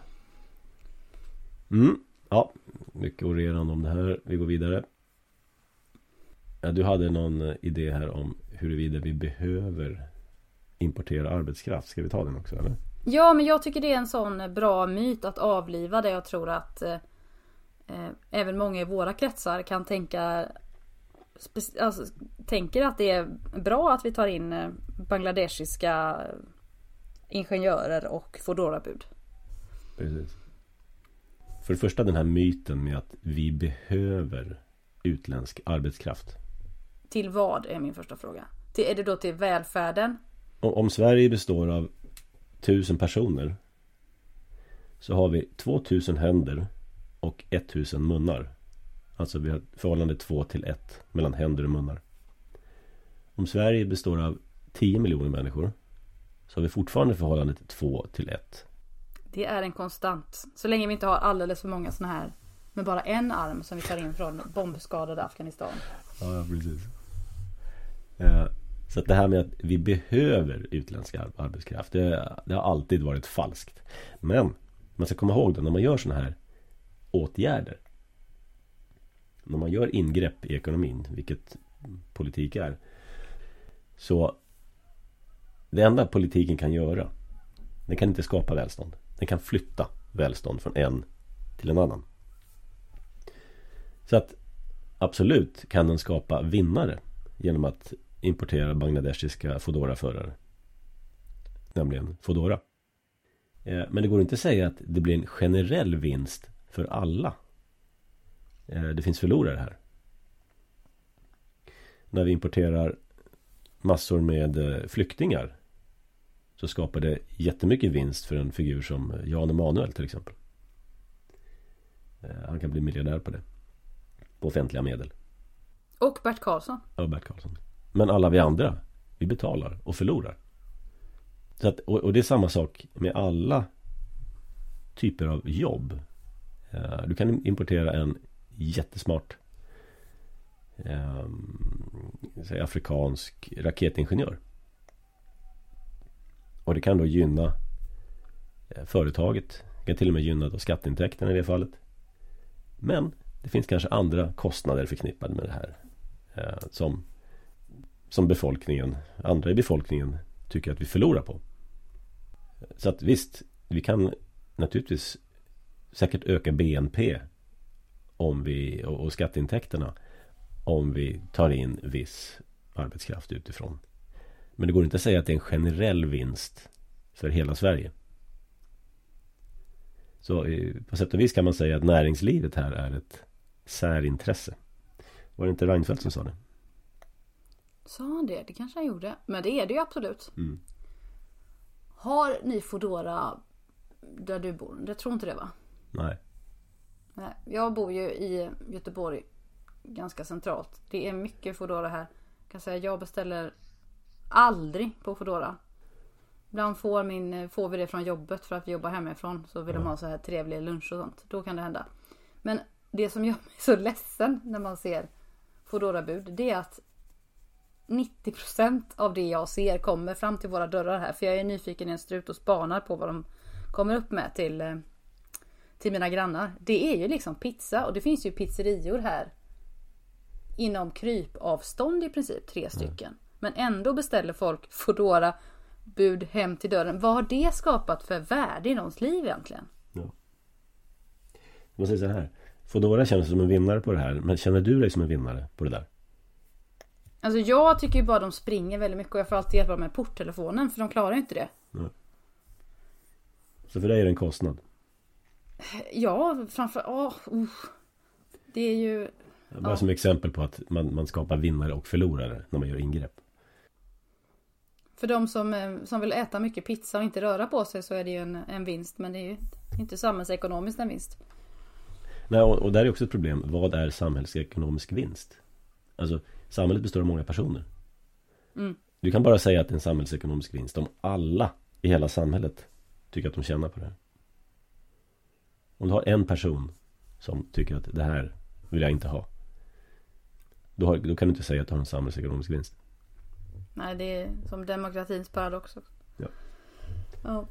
Mm, ja, mycket orerande om det här. Vi går vidare. Ja, du hade någon idé här om huruvida vi behöver importera arbetskraft. Ska vi ta den också, eller? Ja, men jag tycker det är en sån bra myt att avliva, där jag tror att eh, även många i våra kretsar kan tänka alltså, tänker att det är bra att vi tar in eh, bangladeshiska ingenjörer och Foodora-bud. Precis. För det första den här myten med att vi behöver utländsk arbetskraft. Till vad är min första fråga? Till, är det då till välfärden? Om, om Sverige består av tusen personer så har vi tvåtusen händer och ettusen munnar. Alltså vi har förhållande två till ett mellan händer och munnar. Om Sverige består av tio miljoner människor så har vi fortfarande förhållandet två till ett. Det är en konstant. Så länge vi inte har alldeles för många såna här med bara en arm som vi tar in från bombskadade Afghanistan. Ja, precis. Ja, så att det här med att vi behöver utländsk arbetskraft, det, det har alltid varit falskt. Men man ska komma ihåg det när man gör såna här åtgärder. När man gör ingrepp i ekonomin, vilket politik är, så det enda politiken kan göra, den kan inte skapa välstånd. Den kan flytta välstånd från en till en annan. Så att absolut kan den skapa vinnare genom att importera bangladeshiska Foodora-förare. Nämligen Foodora. Men det går inte att säga att det blir en generell vinst för alla. Det finns förlorare här. När vi importerar massor med flyktingar så skapar det jättemycket vinst för en figur som Jan Emanuel till exempel. Han kan bli miljardär på det. På offentliga medel. Och Bert Karlsson. Ja, Bert Karlsson. Men alla vi andra, vi betalar och förlorar. Så att, och, och det är samma sak med alla typer av jobb. Du kan importera en jättesmart eh, säg afrikansk raketingenjör. Och det kan då gynna eh, företaget. Det kan till och med gynna då skatteintäkterna i det fallet. Men det finns kanske andra kostnader förknippade med det här. Eh, som, som befolkningen, andra i befolkningen tycker att vi förlorar på. Så att visst, vi kan naturligtvis säkert öka B N P om vi, och, och skatteintäkterna om vi tar in viss arbetskraft utifrån. Men det går inte att säga att det är en generell vinst för hela Sverige. Så på sätt och vis kan man säga att näringslivet här är ett särintresse. Var det inte Reinfeldt som sa det? Sa han det? Det kanske han gjorde. Men det är det ju absolut. Mm. Har ni Foodora där du bor? Det tror inte det, va? Nej. Nej. Jag bor ju i Göteborg ganska centralt. Det är mycket Foodora här. Jag kan säga jag beställer aldrig på Foodora. Ibland får, min, får vi det från jobbet för att vi jobbar hemifrån. Så vill ja. de ha så här trevlig lunch och sånt. Då kan det hända. Men det som gör mig så ledsen när man ser Foodora-bud, det är att nittio procent av det jag ser kommer fram till våra dörrar här. För jag är nyfiken i en strut och spanar på vad de kommer upp med till, till mina grannar. Det är ju liksom pizza. Och det finns ju pizzerior här inom krypavstånd i princip. Tre stycken. Mm. Men ändå beställer folk Foodora bud hem till dörren. Vad har det skapat för värde i någons liv egentligen? Ja. Man säger så här. Foodora känns som en vinnare på det här. Men känner du dig som en vinnare på det där? Alltså jag tycker ju bara de springer väldigt mycket. Och jag får alltid hjälpa dem med porttelefonen. För de klarar inte det. Ja. Så för dig är det en kostnad? Ja, framför... Oh, uh. Det är ju... Bara ja. som exempel på att man, man skapar vinnare och förlorare när man gör ingrepp. För de som, som vill äta mycket pizza och inte röra på sig så är det ju en, en vinst. Men det är ju inte samhällsekonomiskt en vinst. Nej, och, och där är också ett problem. Vad är samhällsekonomisk vinst? Alltså, samhället består av många personer. Mm. Du kan bara säga att det är en samhällsekonomisk vinst om alla i hela samhället tycker att de tjänar på det här. Om du har en person som tycker att det här vill jag inte ha. Då, har, då kan du inte säga att du har en samhällsekonomisk vinst. Nej, det är som demokratins paradox också. Ja. Ja.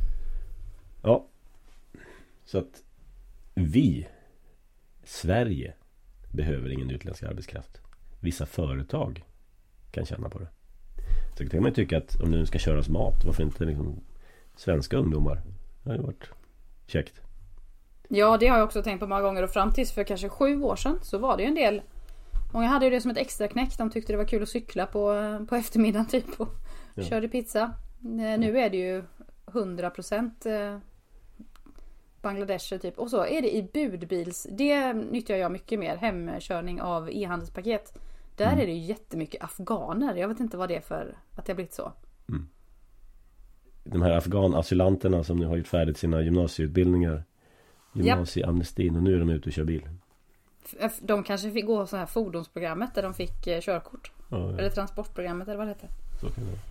Ja. Så att vi, Sverige, behöver ingen utländsk arbetskraft. Vissa företag kan tjäna på det. Så kan man ju tycka att om det nu ska köras mat, varför inte liksom svenska ungdomar? Det har ju varit käckt. Ja, det har jag också tänkt på många gånger. Och fram tills för kanske sju år sedan så var det ju en del. Många hade ju det som ett extra knäck. De tyckte det var kul att cykla på, på eftermiddagen typ. Och ja. körde pizza. Nu är det ju hundra procent Bangladesh typ. Och så är det i budbils. Det nyttjar jag mycket mer. Hemkörning av e-handelspaket. Där mm. är det ju jättemycket afghaner. Jag vet inte vad det är för att det har blivit så. Mm. De här afghan-asylanterna som nu har gjort färdigt sina gymnasieutbildningar. Gymnasieamnestin, och nu är de ute och kör bil. De kanske fick gå så här fordonsprogrammet där de fick eh, körkort. Ja, ja. Eller transportprogrammet eller vad det heter. Så kan det vara.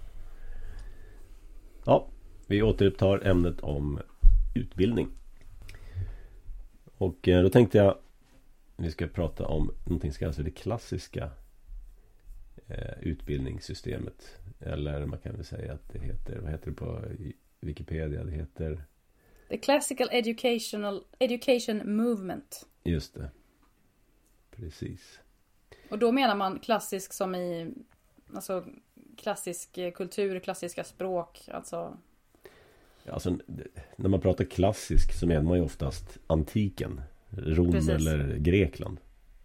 Ja, vi återupptar ämnet om utbildning. Och eh, då tänkte jag vi ska prata om någonting som kallas för det klassiska eh, utbildningssystemet. Eller man kan väl säga att det heter, vad heter det på Wikipedia? Det heter The Classical Educational Education Movement. Just det. Precis. Och då menar man klassisk som i alltså klassisk kultur, klassiska språk, alltså alltså när man pratar klassisk så menar man ju oftast antiken, Rom Precis. Eller Grekland.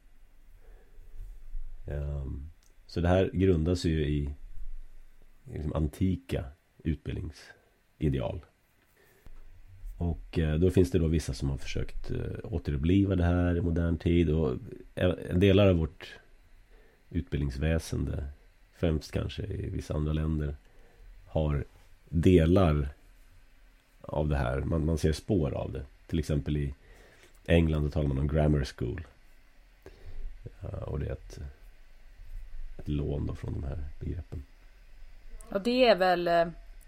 Um, så det här grundas ju i liksom antika utbildningsideal. Och eh, då finns det då vissa som har försökt eh, återuppliva det här i modern tid. Och en delar av vårt utbildningsväsende, främst kanske i vissa andra länder, har delar av det här. Man, man ser spår av det. Till exempel i England så talar man om grammar school. Ja, och det är ett, ett lån då från de här begreppen. Och det är väl eh,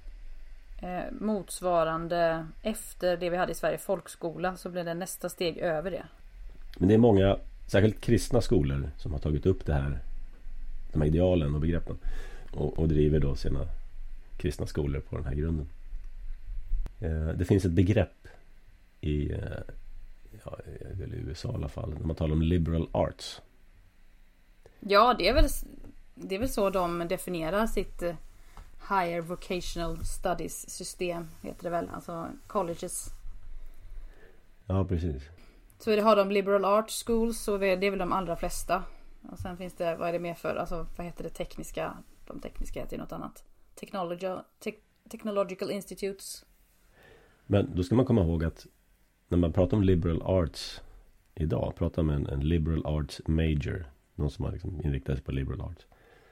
motsvarande efter det vi hade i Sverige, folkskola, så blir det nästa steg över det. Men det är många, särskilt kristna skolor, som har tagit upp det här, de här idealen och begreppen och, och driver då sina kristna skolor på den här grunden. Eh, det finns ett begrepp i, eh, ja, i U S A i alla fall, när man talar om liberal arts. Ja, det är väl, det är väl så de definierar sitt eh, Higher Vocational Studies system, heter det väl, alltså colleges. Ja, precis. Så det har de liberal arts schools, så det är väl de allra flesta. Och sen finns det, vad är det mer för, alltså vad heter det tekniska, de tekniska heter ju något annat. Technology, te- technological institutes. Men då ska man komma ihåg att när man pratar om liberal arts idag, pratar man om en, en liberal arts major, någon som har liksom inriktat sig på liberal arts,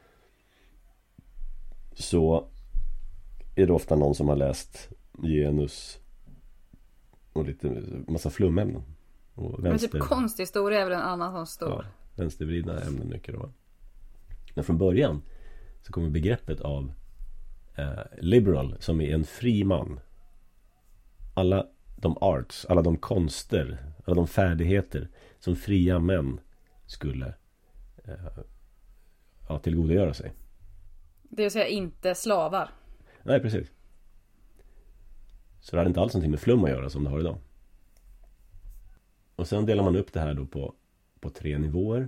så är det ofta någon som har läst genus och lite massa flumämnen. Och vänster... Men typ konsthistoria är väl en annan som står. Ja, vänstervridna ämnen mycket då. Men från början så kommer begreppet av eh, liberal som är en fri man. Alla de arts, alla de konster, alla de färdigheter som fria män skulle eh, ja, tillgodogöra sig. Det vill säga inte slavar. Nej, precis. Så det hade inte alls någonting med flum att göra som det har idag. Och sen delar man upp det här då på, på tre nivåer.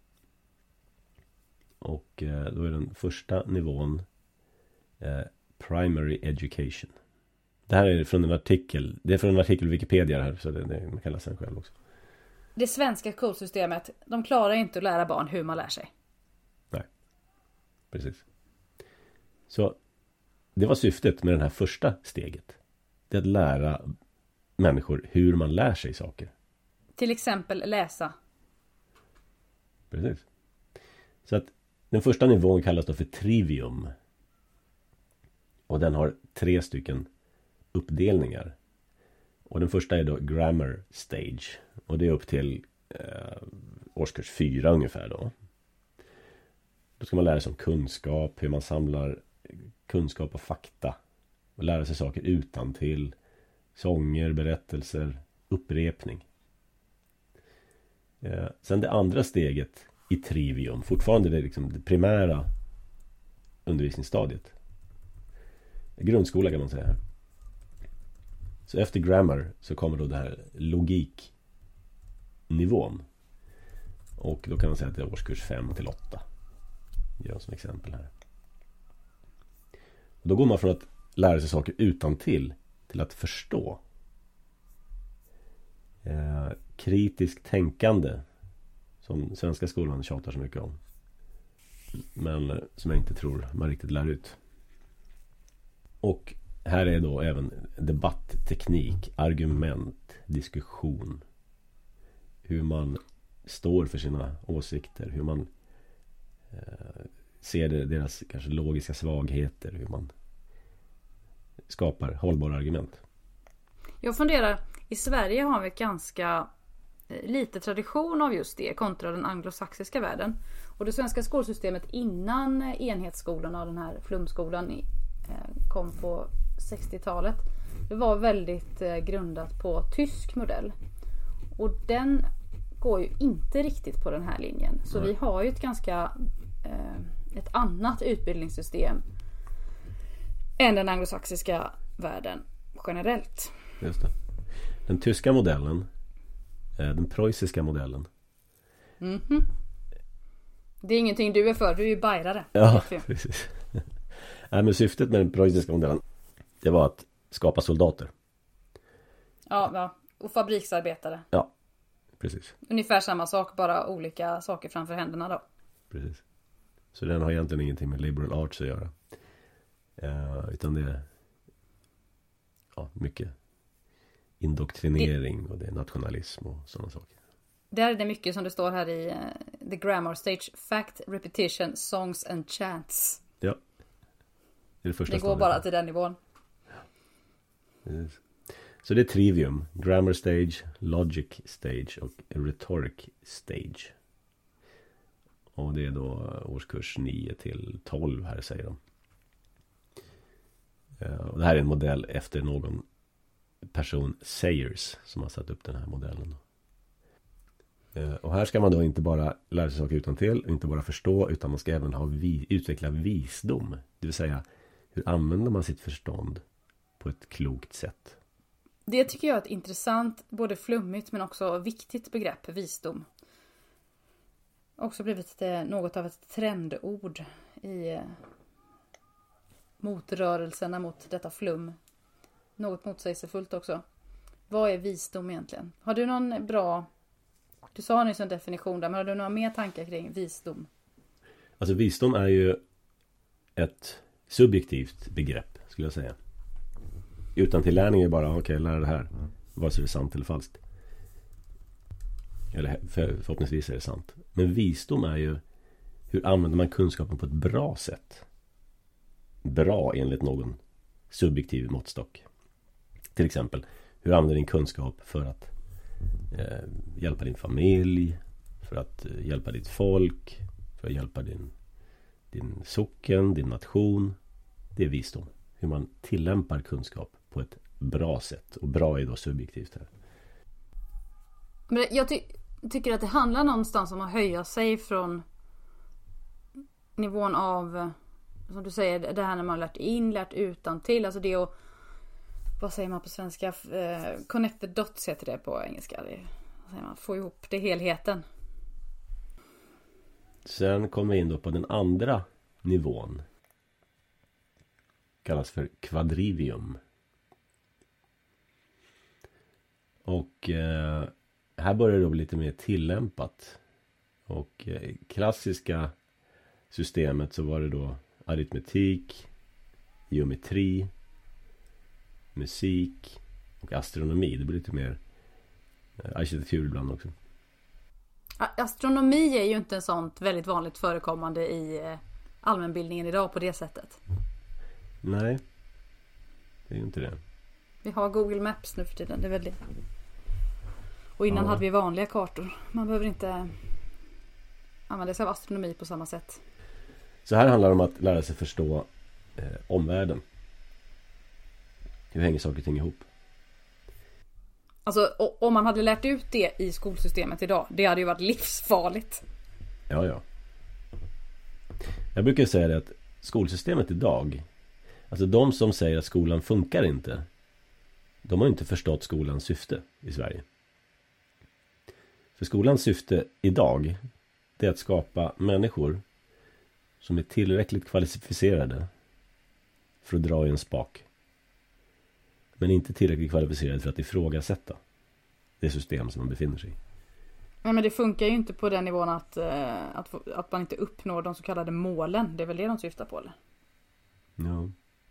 Och eh, då är den första nivån eh, primary education. Det här är från en artikel. Det är från en artikel i Wikipedia här, så det, det, man kan läsa den själv också. Det svenska skolsystemet, de klarar inte att lära barn hur man lär sig. Nej, precis. Så det var syftet med det här första steget. Det är att lära människor hur man lär sig saker. Till exempel läsa. Precis. Så att den första nivån kallas då för trivium. Och den har tre stycken uppdelningar. Och den första är då grammar stage. Och det är upp till eh, årskurs fyra ungefär då. Då ska man lära sig om kunskap, hur man samlar kunskap och fakta. Och lära sig saker utantill. Sånger, berättelser, upprepning. Eh, sen det andra steget i trivium. Fortfarande det, liksom det primära undervisningsstadiet. Grundskola kan man säga här. Så efter grammar så kommer då det här logiknivån. Och då kan man säga att det är årskurs fem till åtta. Gör som exempel här. Och då går man från att lära sig saker utantill till att förstå. Eh, kritiskt tänkande, som svenska skolan tjatar så mycket om. Men som jag inte tror man riktigt lär ut. Och här är då även debattteknik, argument, diskussion. Hur man står för sina åsikter. Hur man eh, ser deras kanske logiska svagheter. Hur man skapar hållbara argument. Jag funderar, i Sverige har vi ganska lite tradition av just det kontra den anglosaxiska världen. Och det svenska skolsystemet innan enhetsskolorna och den här flumskolan kom på sextiotalet, det var väldigt grundat på tysk modell. Och den går ju inte riktigt på den här linjen. Så Nej. Vi har ju ett ganska ett annat utbildningssystem än den anglosaxiska världen generellt. Just det. Den tyska modellen, den preussiska modellen. Mm-hmm. Det är ingenting du är för, du är ju bajrare. Ja, precis. Nej, men syftet med den preussiska modellen, det var att skapa soldater. Ja, ja. Och fabriksarbetare. Ja, precis. Ungefär samma sak, bara olika saker framför händerna då. Precis. Så den har egentligen ingenting med liberal arts att göra. Uh, utan det är ja, mycket indoktrinering och det är nationalism och sådana saker. Där är det mycket som det står här i uh, The Grammar Stage. Fact, repetition, songs and chants. Ja. Det, är det, första det går bara till den nivån. Ja. Så det är trivium, grammar stage, logic stage och rhetoric stage. Och det är då årskurs nio till tolv här, säger de. Och det här är en modell efter någon person, Sayers, som har satt upp den här modellen. Och här ska man då inte bara lära sig saker utantill, inte bara förstå, utan man ska även ha vi, utveckla visdom. Det vill säga, hur använder man sitt förstånd på ett klokt sätt? Det tycker jag är ett intressant, både flummigt men också viktigt begrepp, visdom. Också blivit något av ett trendord i motrörelserna mot detta flum. Något motsägelsefullt också. Vad är visdom egentligen? Har du någon bra... Du sa nyss en definition där, men har du några mer tankar kring visdom? Alltså visdom är ju ett subjektivt begrepp, skulle jag säga. Utan tillärning är bara, okej, okay, lära det här. Vare sig det är sant eller falskt. Eller för, förhoppningsvis är det sant. Men visdom är ju, hur använder man kunskapen på ett bra sätt? Bra enligt någon subjektiv måttstock. Till exempel, hur använder din kunskap för att eh, hjälpa din familj, för att eh, hjälpa ditt folk, för att hjälpa din, din socken, din nation. Det är visdom. Hur man tillämpar kunskap på ett bra sätt. Och bra är då subjektivt här. Men jag ty- tycker att det handlar någonstans om att höja sig från nivån av, som du säger, det här när man har lärt in, lärt utan till. Alltså det att, vad säger man på svenska? Eh, connect the dots heter det på engelska. Det, vad säger man? Få ihop det, helheten. Sen kommer vi in då på den andra nivån. Kallas för quadrivium. Och eh, här börjar det då bli lite mer tillämpat. Och eh, klassiska systemet så var det då aritmetik, geometri, musik och astronomi. Det blir lite mer eh, arkitektur ibland också. Astronomi är ju inte en sånt väldigt vanligt förekommande i eh, allmänbildningen idag på det sättet. Nej, det är ju inte det. Vi har Google Maps nu för tiden, det är väl det. Och innan ja. hade vi vanliga kartor. Man behöver inte använda sig av astronomi på samma sätt. Så här handlar det om att lära sig förstå eh, omvärlden. Hur hänger saker och ting ihop? Alltså, om man hade lärt ut det i skolsystemet idag, det hade ju varit livsfarligt. Ja, ja. Jag brukar säga det att skolsystemet idag, alltså de som säger att skolan funkar inte, de har inte förstått skolans syfte i Sverige. För skolans syfte idag, det är att skapa människor som är tillräckligt kvalificerade för att dra i en spak. Men inte tillräckligt kvalificerad för att ifrågasätta det system som man befinner sig i. Ja, men det funkar ju inte på den nivån att, att, att man inte uppnår de så kallade målen. Det är väl det de syftar på, eller? Ja.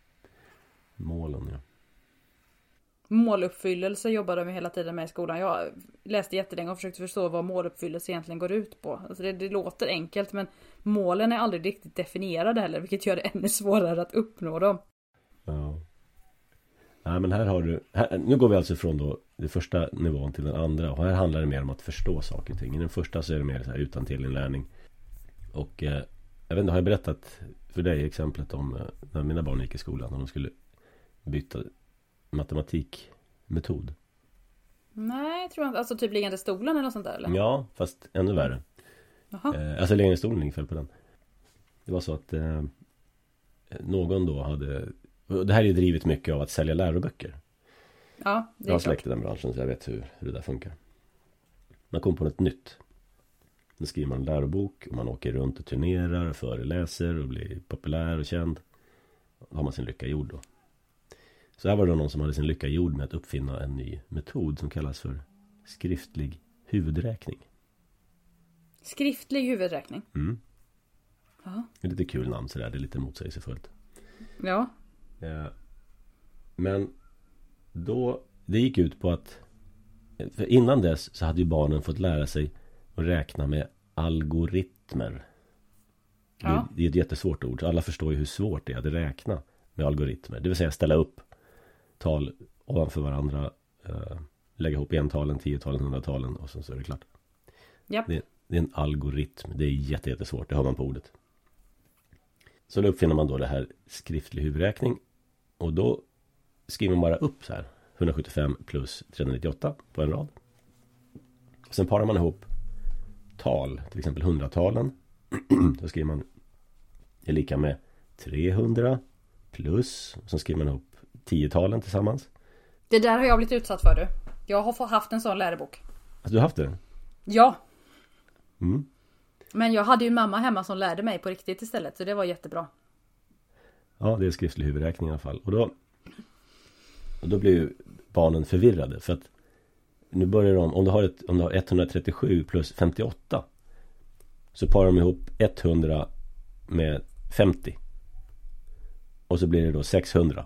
Målen, ja. Måluppfyllelse jobbar de hela tiden med i skolan. Jag läste jättelänge och försökte förstå vad måluppfyllelse egentligen går ut på. Alltså det, det låter enkelt, men målen är aldrig riktigt definierade heller, vilket gör det ännu svårare att uppnå dem. Ja. Nej, men här har du... Här, nu går vi alltså från då den första nivån till den andra. Och här handlar det mer om att förstå saker och ting. I den första så är det mer så här utantillinlärning. Och eh, jag vet inte, har jag berättat för dig exemplet om eh, när mina barn gick i skolan. När de skulle byta matematikmetod. Nej, jag tror inte. Alltså typ liggande stolen eller något sånt där, eller? Ja, fast ännu värre. Eh, alltså liggande stolen ligger fel på den. Det var så att eh, någon då hade... Det här är drivit mycket av att sälja läroböcker. Ja, det är jag har klart. släkt i den branschen så jag vet hur, hur det där funkar. Man kommer på något nytt. Då skriver man en lärobok och man åker runt och turnerar och föreläser och blir populär och känd. Då har man sin lycka gjord då. Så här var det någon som hade sin lycka gjord med att uppfinna en ny metod som kallas för skriftlig huvudräkning. Skriftlig huvudräkning? Mm. Ja. Det är lite kul namn sådär, det är lite motsägelsefullt. Ja. Eh, men då, det gick ut på att för innan dess så hade ju barnen fått lära sig att räkna med algoritmer. Ja. Det, det är ett jättesvårt ord, så alla förstår ju hur svårt det är att räkna med algoritmer. Det vill säga ställa upp tal ovanför varandra, eh, lägga ihop entalen, tiotalen, hundratalen och så, så är det klart. Japp. Det, det är en algoritm, det är jätte, jättesvårt, det hör man på ordet. Så då uppfinner man då det här skriftlig huvudräkning. Och då skriver man bara upp så här hundrasjuttiofem plus trehundranittioåtta på en rad. Och sen parar man ihop tal, till exempel hundratalen. Då skriver man är lika med trehundra plus, och sen skriver man ihop tiotalen tillsammans. Det där har jag blivit utsatt för, du. Jag har haft en sån lärobok. Alltså du har haft det? Ja. Mm. Men jag hade ju mamma hemma som lärde mig på riktigt istället, så det var jättebra. Ja, det är skriftlig huvudräkning i alla fall. Och då, och då blir ju barnen förvirrade. För att nu börjar de, om du har, ett, om du har etthundratrettiosju plus femtioåtta. Så parar de ihop hundra med femtio. Och så blir det då sexhundra.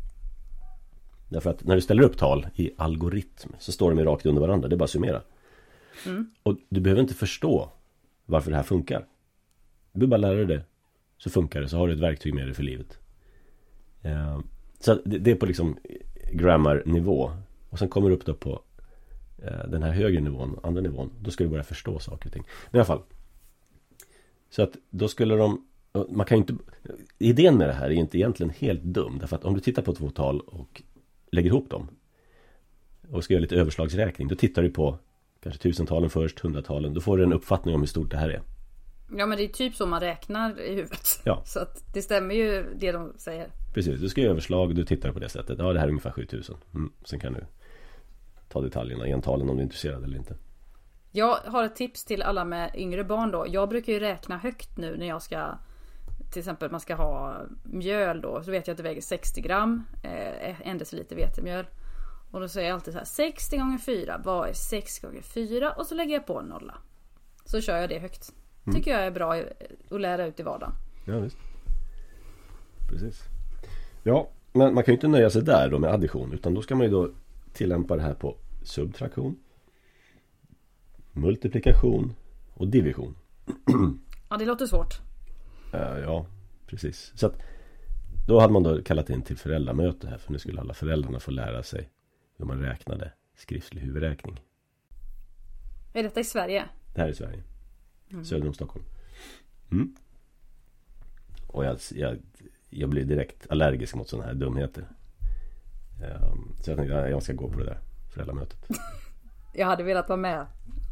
Därför att när du ställer upp tal i algoritm så står de ju rakt under varandra. Det är bara att summera. Mm. Och du behöver inte förstå varför det här funkar. Du behöver bara lära dig det. Så funkar det, så har du ett verktyg med dig för livet. Eh, så det, det är på liksom grammar-nivå. Och sen kommer du upp då på eh, den här högre nivån, andra nivån. Då ska du börja förstå saker och ting. Men i alla fall. Så att då skulle de... Man kan ju inte... Idén med det här är inte egentligen helt dum. Därför att om du tittar på två tal och lägger ihop dem. Och ska göra lite överslagsräkning. Då tittar du på kanske tusentalen först, hundratalen. Då får du en uppfattning om hur stort det här är. Ja, men det är typ så man räknar i huvudet. Ja. Så att det stämmer ju det de säger. Precis, du ska göra överslag och du tittar på det sättet. Ja, det här är ungefär sjutusen. Mm. Sen kan du ta detaljerna i entalen om du är intresserad eller inte. Jag har ett tips till alla med yngre barn då. Jag brukar ju räkna högt nu när jag ska... Till exempel man ska ha mjöl då. Så vet jag att det väger sextio gram. Eh, en deciliter vetemjöl. Och då säger jag alltid så här. sextio gånger fyra. Vad är sex gånger fyra? Och så lägger jag på en nolla. Så kör jag det högt. Mm. Tycker jag är bra att lära ut i vardagen. Ja, visst. Precis. Ja, men man kan ju inte nöja sig där då med addition. Utan då ska man ju då tillämpa det här på subtraktion, multiplikation och division. Ja, det låter svårt. Uh, ja, precis. Så att då hade man då kallat in till föräldramöte här. För nu skulle alla föräldrarna få lära sig hur man räknade skriftlig huvudräkning. Är detta i Sverige? Det här är i Sverige. Mm. Söder om Stockholm. Mm. Och jag, jag, jag blir direkt allergisk mot sådana här dumheter. Um, så jag tänkte att jag ska gå på det där föräldramötet. Jag hade velat vara med.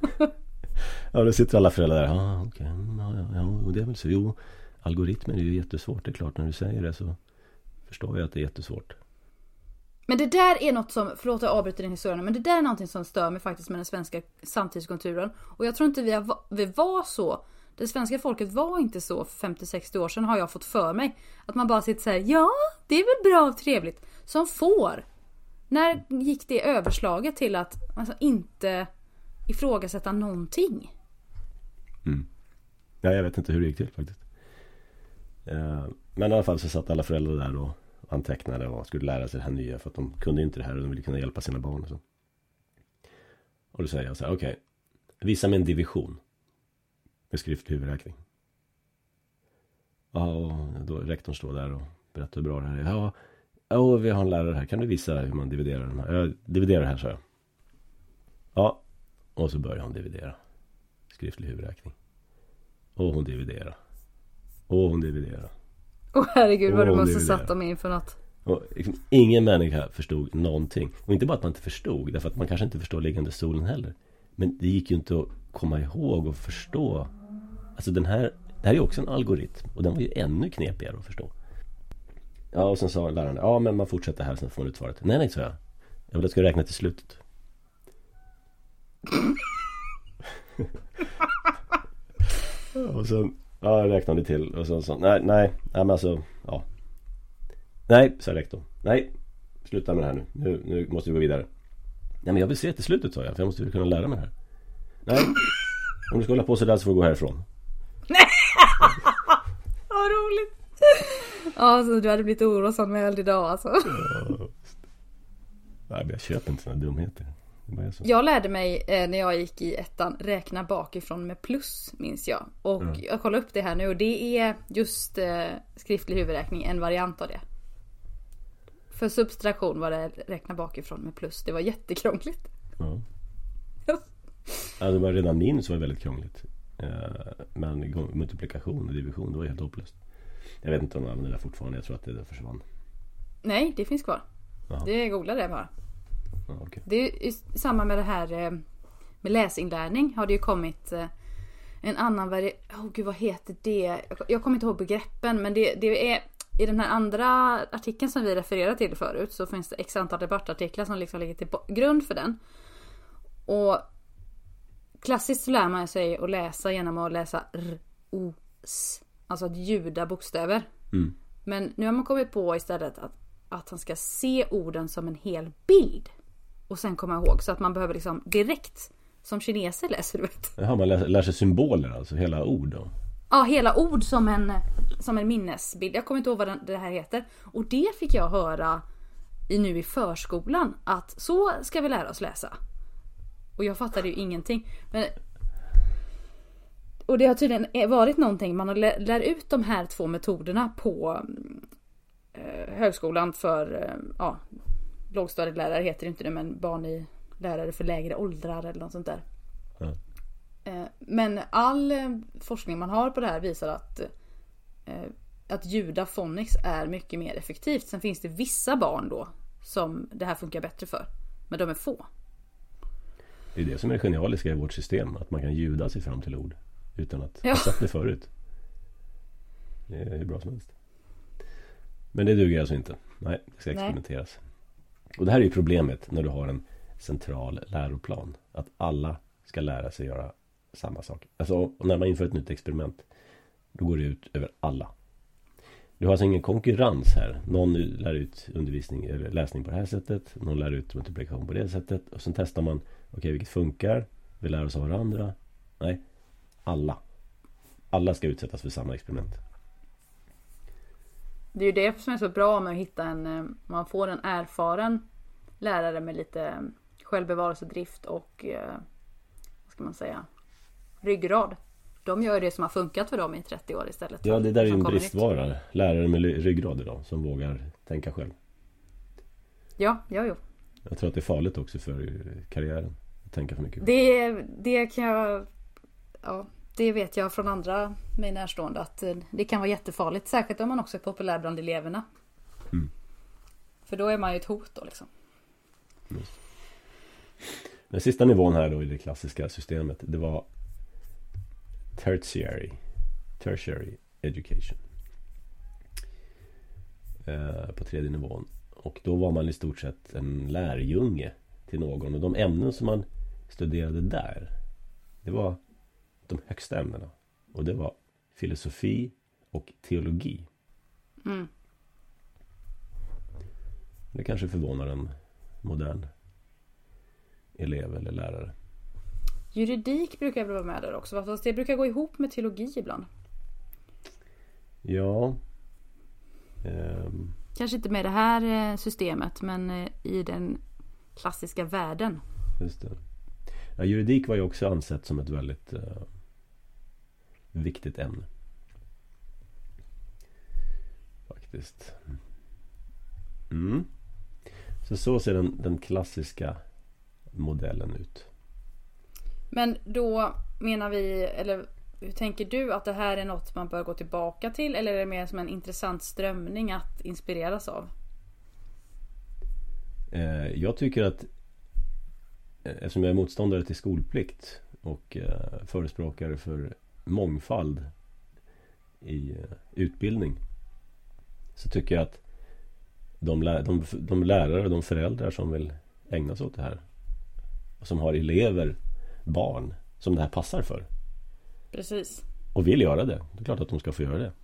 Ja, då sitter alla föräldrar där. Ah, okay. ja, ja, ja, och det är väl så. Jo, algoritmer är ju jättesvårt. Det är klart, när du säger det så förstår jag att det är jättesvårt. Men det där är något som, förlåt jag avbryter din historia, men det där är någonting som stör mig faktiskt med den svenska samtidskulturen. Och jag tror inte vi, har, vi var så Det svenska folket var inte så för femtio sextio år sedan, har jag fått för mig. Att man bara sitter så här, ja, det är väl bra och trevligt. Som får. När gick det överslaget till att alltså, inte ifrågasätta någonting? Mm. Ja, jag vet inte hur det gick till faktiskt. Uh, men i alla fall så satt alla föräldrar där och antecknade och skulle lära sig det här nya, för att de kunde inte det här och de ville kunna hjälpa sina barn och så. Och då säger jag så här, okej, okay, visa mig en division med skriftlig huvudräkning. Ja, och då rektorn står där och berättar hur bra det här är. Ja, ja, vi har en lärare här, kan du visa hur man dividerar den här? Jag dividerar här, så jag. Ja, och så börjar hon dividera. Skriftlig huvudräkning. Och hon dividerar. Och hon dividerar. Åh oh, herregud, vad du måste dividerar. satt dem inför något. Och liksom, ingen människa förstod någonting. Och inte bara att man inte förstod, därför att man kanske inte förstår liggande stolen heller. Men det gick ju inte att komma ihåg och förstå. Alltså den här, det här är ju också en algoritm. Och den var ju ännu knepigare att förstå. Ja, och sen sa läraren, ja men man fortsätter här, sen får man ut svaret. Nej, nej, så jag. Jag vill att jag ska räkna till slutet. Och sen, ja, jag räknade till. Och sen så, nej, nej, nej men alltså, ja. Nej, sa rektorn. Nej, sluta med det här nu. nu. Nu måste vi gå vidare. Nej, men jag vill se till slutet, sa jag. För jag måste ju kunna lära mig det här. Nej, om du ska hålla på så där så får du gå härifrån. Nej, vad roligt. Ja, så du hade blivit orosanmäld idag alltså. Ja. Nej, men jag köper inte såna dumheter. Det bara är så. Jag lärde mig eh, när jag gick i ettan räkna bakifrån med plus, minns jag. Och mm. jag kollar upp det här nu och det är just eh, skriftlig huvudräkning, en variant av det. För subtraktion var det räkna bakifrån med plus. Det var jättekrångligt. Ja. Alltså var redan min så var det väldigt krångligt. Men multiplikation och division, det var helt hopplöst. Jag vet inte om de använder det fortfarande. Jag tror att det där försvann. Nej, det finns kvar. Aha. Det googlar det bara. Ja, okay. Det är ju samma med det här med läsinlärning. Har det ju kommit en annan variant. Åh oh, gud, vad heter det? Jag kommer inte ihåg begreppen, men det, det är i den här andra artikeln som vi refererar till förut, så finns det x antal debattartiklar som liksom ligger till grund för den. Och klassiskt så lär man sig att läsa genom att läsa r, o, s. Alltså att ljuda bokstäver. Mm. Men nu har man kommit på istället att, att han ska se orden som en hel bild. Och sen komma ihåg. Så att man behöver liksom direkt, som kineser läser, du vet. Jaha, man lär, lär sig symboler, alltså hela ord då? Ja, hela ord som en, som en minnesbild. Jag kommer inte ihåg vad det här heter. Och det fick jag höra i, nu i förskolan. Att så ska vi lära oss läsa. Och jag fattade ju ingenting. Men, och det har tydligen varit någonting. Man har lär, lär ut de här två metoderna på eh, högskolan för eh, ja, lågstadielärare heter det inte det, men barn i lärare för lägre åldrar eller något sånt där. Ja. Eh, men all eh, forskning man har på det här visar att eh, att ljuda phonics är mycket mer effektivt. Sen finns det vissa barn då som det här funkar bättre för. Men de är få. Det är det som är genialiska i vårt system. Att man kan ljuda sig fram till ord utan att ja. ha sett det förut. Det är bra som helst. Men det duger alltså inte. Nej, det ska experimenteras. Nej. Och det här är ju problemet när du har en central läroplan. Att alla ska lära sig göra samma sak. Alltså när man inför ett nytt experiment, då går det ut över alla. Du har alltså ingen konkurrens här. Någon lär ut undervisning eller läsning på det här sättet. Någon lär ut multiplikation på det sättet. Och sen testar man, okej, okay, vilket funkar? Vi lär oss av varandra. Nej, alla. Alla ska utsättas för samma experiment. Det är ju det som är så bra med att hitta en, man får en erfaren lärare med lite självbevarelsedrift och, vad ska man säga, ryggrad. De gör det som har funkat för dem i trettio år istället. Ja, det där är ju en bristvara. Lärare med ryggrad idag som vågar tänka själv. Ja, ja, jo. Jag tror att det är farligt också för karriären att tänka för mycket. Det, det kan jag, ja, det vet jag från andra mig närstående att det kan vara jättefarligt. Särskilt om man också är populär bland eleverna. Mm. För då är man ju ett hot då liksom. Mm. Den sista nivån här då i det klassiska systemet, det var tertiary tertiary education eh, på tredje nivån. Och då var man i stort sett en lärjunge till någon. Och de ämnen som man studerade där, det var de högsta ämnena. Och det var filosofi och teologi. Mm. Det kanske förvånar en modern elev eller lärare. Juridik brukar vara med där också. Fast det brukar gå ihop med teologi ibland. Ja. Ehm. Kanske inte med det här systemet, men i den klassiska världen. Just det. Ja, juridik var ju också ansett som ett väldigt uh, viktigt ämne. Faktiskt. Mm. Så så ser den, den klassiska modellen ut. Men då menar vi, eller hur tänker du att det här är något man bör gå tillbaka till, eller är det mer som en intressant strömning att inspireras av? Eh, jag tycker att eh, eftersom jag är motståndare till skolplikt och eh, förespråkare för mångfald i eh, utbildning, så tycker jag att de, lä- de, de lärare och de föräldrar som vill ägna sig åt det här och som har elever, barn som det här passar för. Precis. Och vill göra det. Det är klart att de ska få göra det.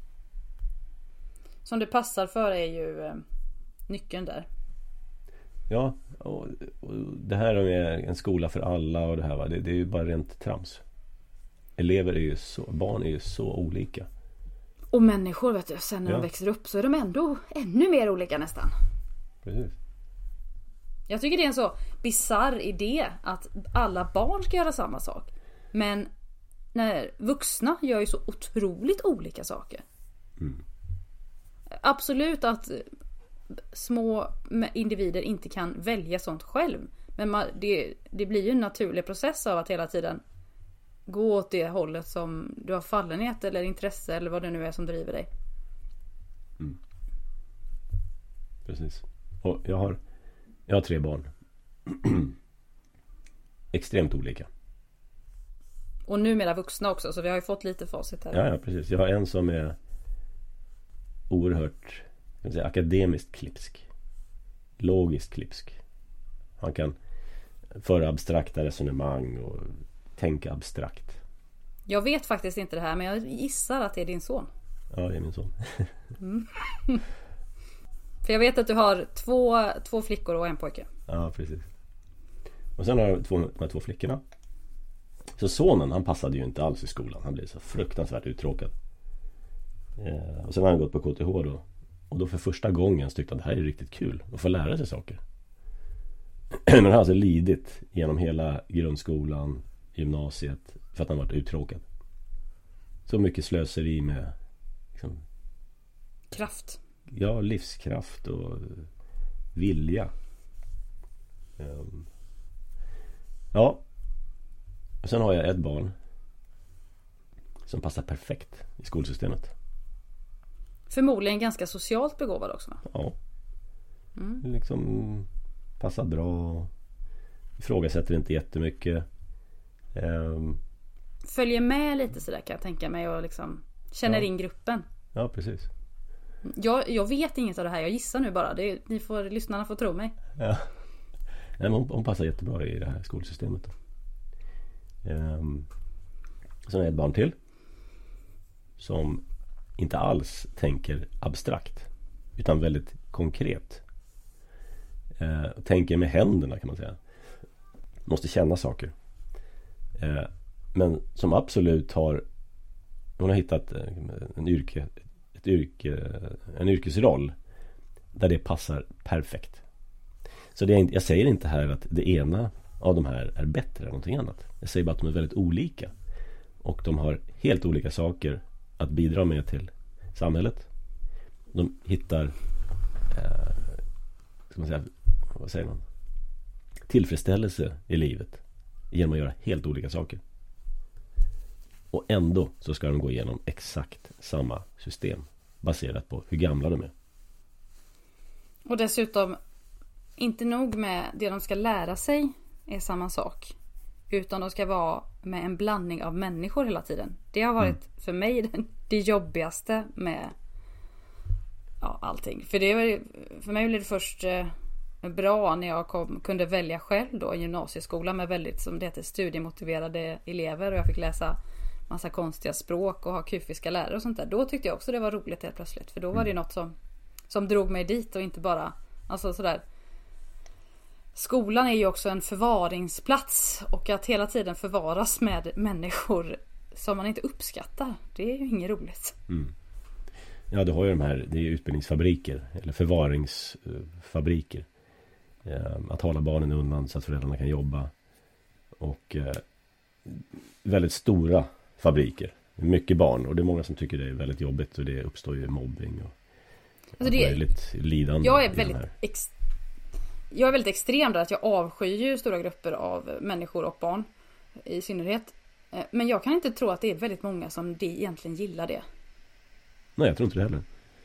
Som det passar för är ju eh, nyckeln där. Ja, och, och det här med en skola för alla och det här, va? Det, det är ju bara rent trams. Elever är ju så, barn är ju så olika. Och människor, vet du, sen när Ja. de växer upp så är de ändå ännu mer olika nästan. Precis. Jag tycker det är en så bizarr idé att alla barn ska göra samma sak. Men när vuxna gör ju så otroligt olika saker. Mm. Absolut att små individer inte kan välja sånt själv. Men man, det, det blir ju en naturlig process av att hela tiden gå åt det hållet som du har fallenhet eller intresse eller vad det nu är som driver dig. Mm. Precis. Och jag har jag har tre barn. Extremt olika. Och numera vuxna också, så vi har ju fått lite facit här. Ja, ja, precis. Jag har en som är oerhört, kan man säga, akademiskt klipsk. Logiskt klipsk. Han kan föra abstrakta resonemang och tänka abstrakt. Jag vet faktiskt inte det här, men jag gissar att det är din son. Ja, det är min son. Mm. För jag vet att du har två, två flickor och en pojke. Ja, precis. Och sen har jag två, de här två flickorna. Så sonen, han passade ju inte alls i skolan. Han blev så fruktansvärt uttråkad. Eh, och sen har han gått på K T H då. Och då för första gången tyckte han att det här är riktigt kul. Att få lära sig saker. Men han har alltså lidit genom hela grundskolan, gymnasiet, för att han varit uttråkad. Så mycket slöseri med liksom, Kraft. ja, livskraft och vilja. Um, ja. Och sen har jag ett barn som passar perfekt i skolsystemet. Förmodligen ganska socialt begåvad också, va? Ja. Mm. Liksom passar bra. Ifrågasätter inte jättemycket. Um, Följer med lite sådär, kan jag tänka mig, och liksom känner Ja. in gruppen. ja, precis. Jag, jag vet inget av det här, jag gissar nu bara. Det, ni får, lyssnarna får tro mig. Ja. Nej, men hon, hon passar jättebra i det här skolsystemet. Um, sen är det ett barn till som inte alls tänker abstrakt utan väldigt konkret. Uh, tänker med händerna, kan man säga. Måste känna saker. Uh, men som absolut har hon har hittat en yrke, ett yrke, en yrkesroll där det passar perfekt. Så det är inte, jag säger inte här att det ena av de här är bättre än någonting annat. Jag säger bara att de är väldigt olika. Och de har helt olika saker att bidra med till samhället. De hittar eh, ska man säga, vad säger man? Tillfredsställelse i livet genom att göra helt olika saker. Och ändå så ska de gå igenom exakt samma system baserat på hur gamla de är. Och dessutom, inte nog med det de ska lära sig är samma sak. Utan de ska vara med en blandning av människor hela tiden. Det har varit mm. för mig det, det jobbigaste med ja, allting. För, det var, för mig blev det först eh, bra när jag kom, kunde välja själv då i gymnasieskolan med väldigt, som det heter, studiemotiverade elever. Och jag fick läsa massa konstiga språk och ha kufiska lärare och sånt där. Då tyckte jag också det var roligt helt plötsligt. För då var det något som, som drog mig dit och inte bara, alltså sådär. Skolan är ju också en förvaringsplats och att hela tiden förvaras med människor som man inte uppskattar. Det är ju inget roligt. Mm. Ja, du har ju de här, det är utbildningsfabriker eller förvaringsfabriker. Eh, att hålla barnen undan så att föräldrarna kan jobba. Och eh, väldigt stora fabriker. Mycket barn och det är många som tycker det är väldigt jobbigt och det uppstår ju mobbing och alltså det, väldigt lidande. Jag är väldigt ex, jag är väldigt extrem där att jag avskyr ju stora grupper av människor och barn i synnerhet. Men jag kan inte tro att det är väldigt många som det egentligen gillar det. Nej, jag tror inte det heller.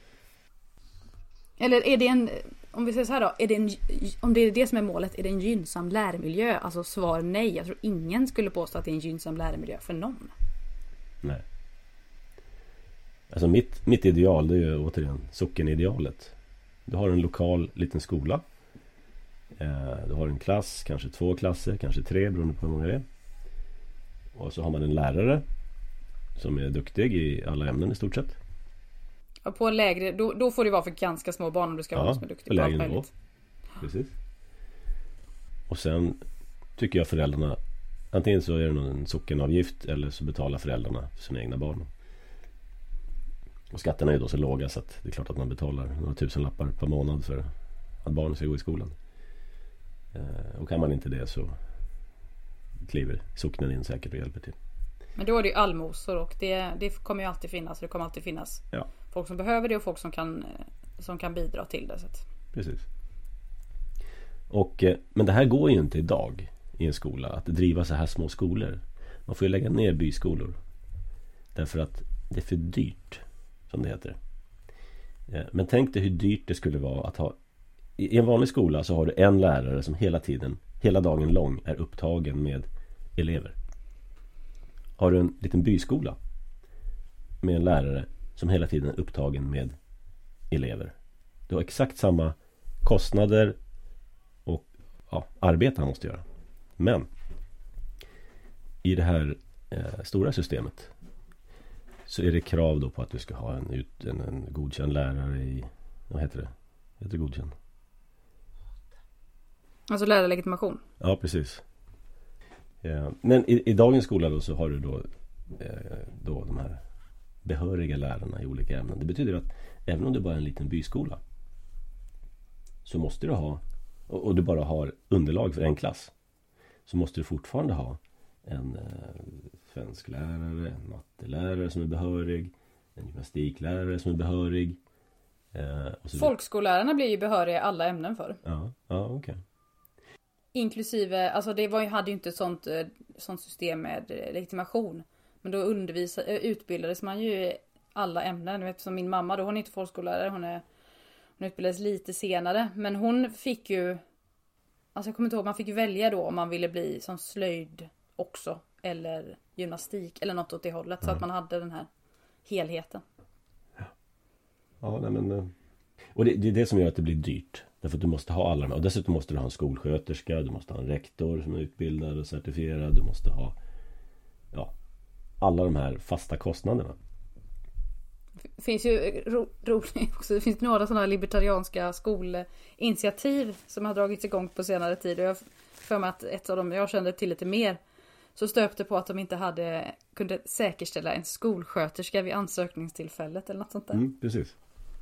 Eller är det en, om vi säger så här då, är det en, om det är det som är målet, är det en gynnsam lärmiljö? Alltså svar nej. Jag tror ingen skulle påstå att det är en gynnsam lärmiljö för någon. Nej. Alltså mitt, mitt ideal, det är ju återigen sockenidealet. Du har en lokal liten skola. Eh, du har en klass, kanske två klasser, kanske tre beroende på hur många det är. Och så har man en lärare som är duktig i alla ämnen i stort sett. Ja, på lägre, då, då får det vara för ganska små barn om du ska ja, vara som är duktig på på allt lägre nivå. möjligt. Precis. Och sen tycker jag föräldrarna, antingen så är det någon sockenavgift eller så betalar föräldrarna för sina egna barn. Och skatterna är då så låga så att det är klart att man betalar några tusen lappar per månad för att barnen ska gå i skolan. Eh, och kan man inte det så kliver socknen in säkert och hjälper till. Men då är det ju allmosor och det, det kommer ju alltid finnas. Det kommer alltid finnas ja. folk som behöver det och folk som kan, som kan bidra till det. Så att. Precis. Och, men det här går ju inte idag i en skola att driva så här små skolor. Man får ju lägga ner byskolor. Därför att det är för dyrt, som det heter. Men tänk dig hur dyrt det skulle vara att ha. I en vanlig skola så har du en lärare som hela tiden, hela dagen lång är upptagen med elever. Har du en liten byskola med en lärare som hela tiden är upptagen med elever. Du har exakt samma kostnader och ja, arbete han måste göra. Men i det här eh, stora systemet så är det krav då på att du ska ha en, ut, en, en godkänd lärare i, vad heter det? Heter det godkänd? Alltså lärarlegitimation. Ja, precis. Ja, men i, i dagens skola då så har du då, eh, då de här behöriga lärarna i olika ämnen. Det betyder att även om du bara är en liten byskola så måste du ha, och, och du bara har underlag för en klass, så måste du fortfarande ha en eh, svensklärare, en mattelärare som är behörig, en gymnastiklärare som är behörig. Eh, och så Folkskollärarna blir ju behöriga i alla ämnen för. Ja, ja okej. Okay. Inklusive, alltså det var ju, hade ju inte ett sånt, sånt system med legitimation. Men då undervisade, utbildades man ju i alla ämnen. Jag vet, som min mamma då, hon är inte folkskollärare, hon, är, hon utbildades lite senare. Men hon fick ju, alltså jag kommer inte ihåg, man fick ju välja då om man ville bli som slöjd också. Eller gymnastik, eller något åt det hållet. Så mm. att man hade den här helheten. Ja, ja nej men... Och det, det är det som gör att det blir dyrt. Därför att du måste ha alla de här. Och dessutom måste du ha en skolsköterska. Du måste ha en rektor som är utbildad och certifierad. Du måste ha ja, alla de här fasta kostnaderna. Det finns ju ro, roligt också. Det finns några sådana libertarianska skolinitiativ som har dragits igång på senare tid. Och jag för mig att ett av dem jag kände till lite mer så stöpte på att de inte hade kunde säkerställa en skolsköterska vid ansökningstillfället eller något sånt där. Mm, precis.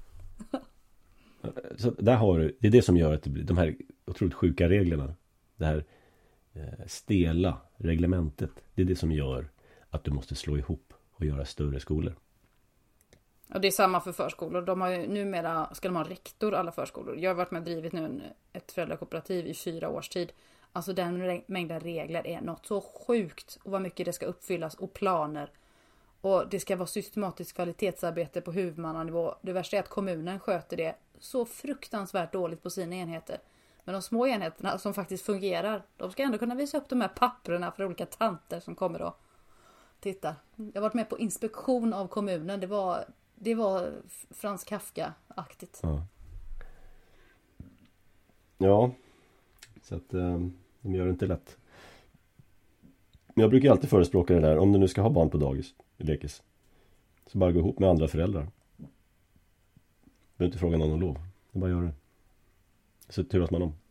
Så där har du, det är det som gör att det blir de här otroligt sjuka reglerna, det här eh, stela reglementet, det är det som gör att du måste slå ihop och göra större skolor. Och det är samma för förskolor. De har ju numera, ska de ha rektor alla förskolor. Jag har varit med och drivit nu en, ett föräldrakooperativ i fyra års tid. Alltså den mängden regler är något så sjukt. Och vad mycket det ska uppfyllas och planer. Och det ska vara systematiskt kvalitetsarbete på huvudmannanivå. Det värsta är att kommunen sköter det så fruktansvärt dåligt på sina enheter. Men de små enheterna som faktiskt fungerar, de ska ändå kunna visa upp de här papperna för olika tanter som kommer och tittar. Jag har varit med på inspektion av kommunen. Det var, det var Frans Kafka-aktigt. Ja. Ja. Så att um, de gör det inte lätt. Men jag brukar alltid förespråka det där. Om du nu ska ha barn på dagis, i lekis, så bara gå ihop med andra föräldrar. Behöver inte fråga någon om lov. Det bara gör det. Så turas man om.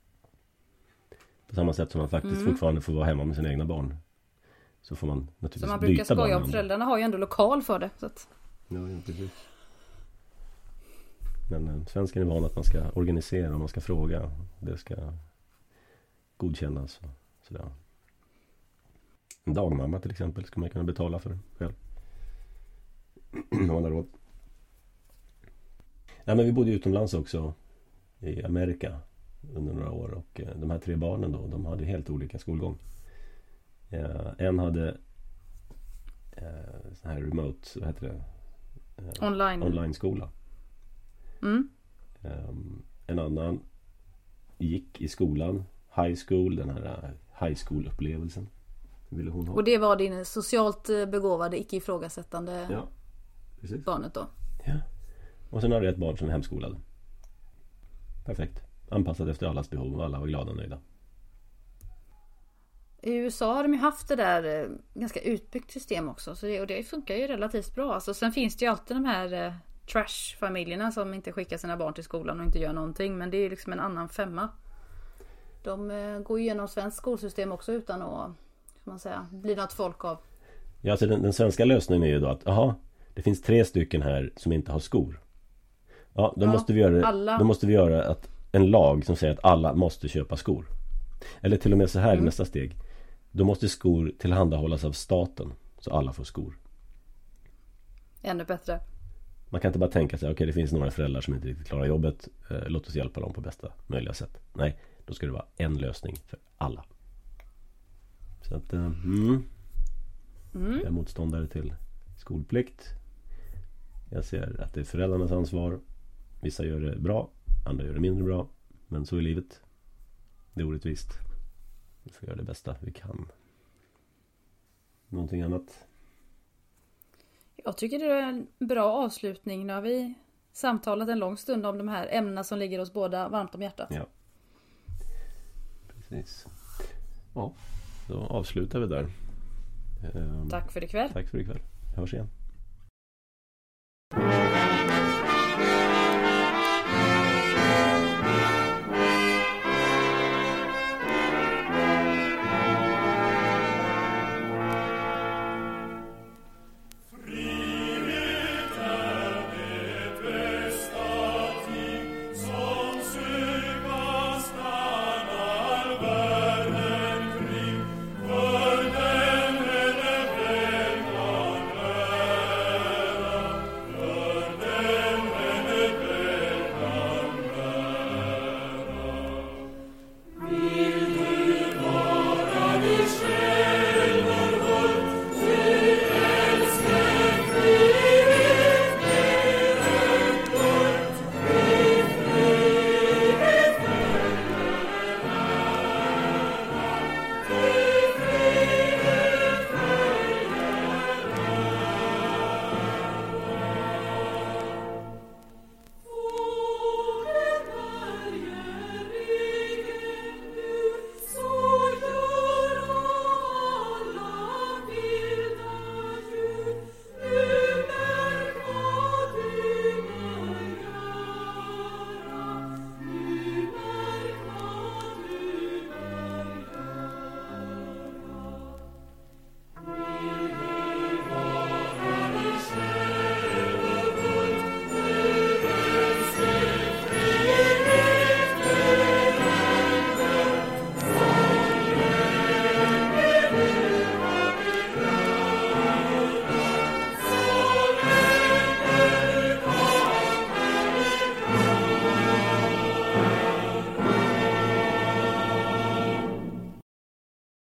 På samma sätt som man faktiskt mm. fortfarande får vara hemma med sina egna barn. Så får man naturligtvis byta barn. Så man brukar skoja om, föräldrarna har ju ändå lokal för det. Så att... Ja, precis. Men eh, svensken är van att man ska organisera, man ska fråga. Det ska godkännas och sådär. En dagmamma till exempel ska man kunna betala för själv. Om man har råd. Ja, men vi bodde utomlands också i Amerika under några år. Och eh, de här tre barnen då, de hade helt olika skolgång. Eh, en hade eh, sån här remote, vad heter det? Eh, online. Online-skola. Mm. Eh, en annan gick i skolan, high school, den här high school-upplevelsen. Ville hon ha. Och det var din socialt begåvade, icke ifrågasättande ja, precis. Barnet då? Ja. Och sen har du ett barn som är hemskolad. Perfekt. Anpassat efter allas behov och alla var glada och nöjda. I U S A har de ju haft det där eh, ganska utbyggt system också. Så det, och det funkar ju relativt bra. Alltså, sen finns det ju alltid de här eh, trash-familjerna som inte skickar sina barn till skolan och inte gör någonting. Men det är ju liksom en annan femma. De eh, går ju igenom svenskt skolsystem också utan att, ska man säga, bli något folk av. Ja, alltså den, den svenska lösningen är ju då att aha, det finns tre stycken här som inte har skor. Ja, då, ja, måste, vi göra, alla... då måste vi göra att, en lag som säger att alla måste köpa skor. Eller till och med så här mm. nästa steg. Då måste skor tillhandahållas av staten så alla får skor. Ännu bättre. Man kan inte bara tänka sig, okej okay, det finns några föräldrar som inte riktigt klarar jobbet. Eh, låt oss hjälpa dem på bästa möjliga sätt. Nej, då ska det vara en lösning för alla. Så att, eh, mm. Mm. Jag är motståndare till skolplikt. Jag ser att det är föräldrarnas ansvar. Vissa gör det bra, andra gör det mindre bra. Men så är livet. Det är orättvist. Vi får göra det bästa vi kan. Någonting annat? Jag tycker det är en bra avslutning. Nu har vi samtalat en lång stund om de här ämnena som ligger oss båda varmt om hjärtat. Ja. Precis. Ja, då avslutar vi där. Tack för ikväll. Tack för ikväll. Hörs igen.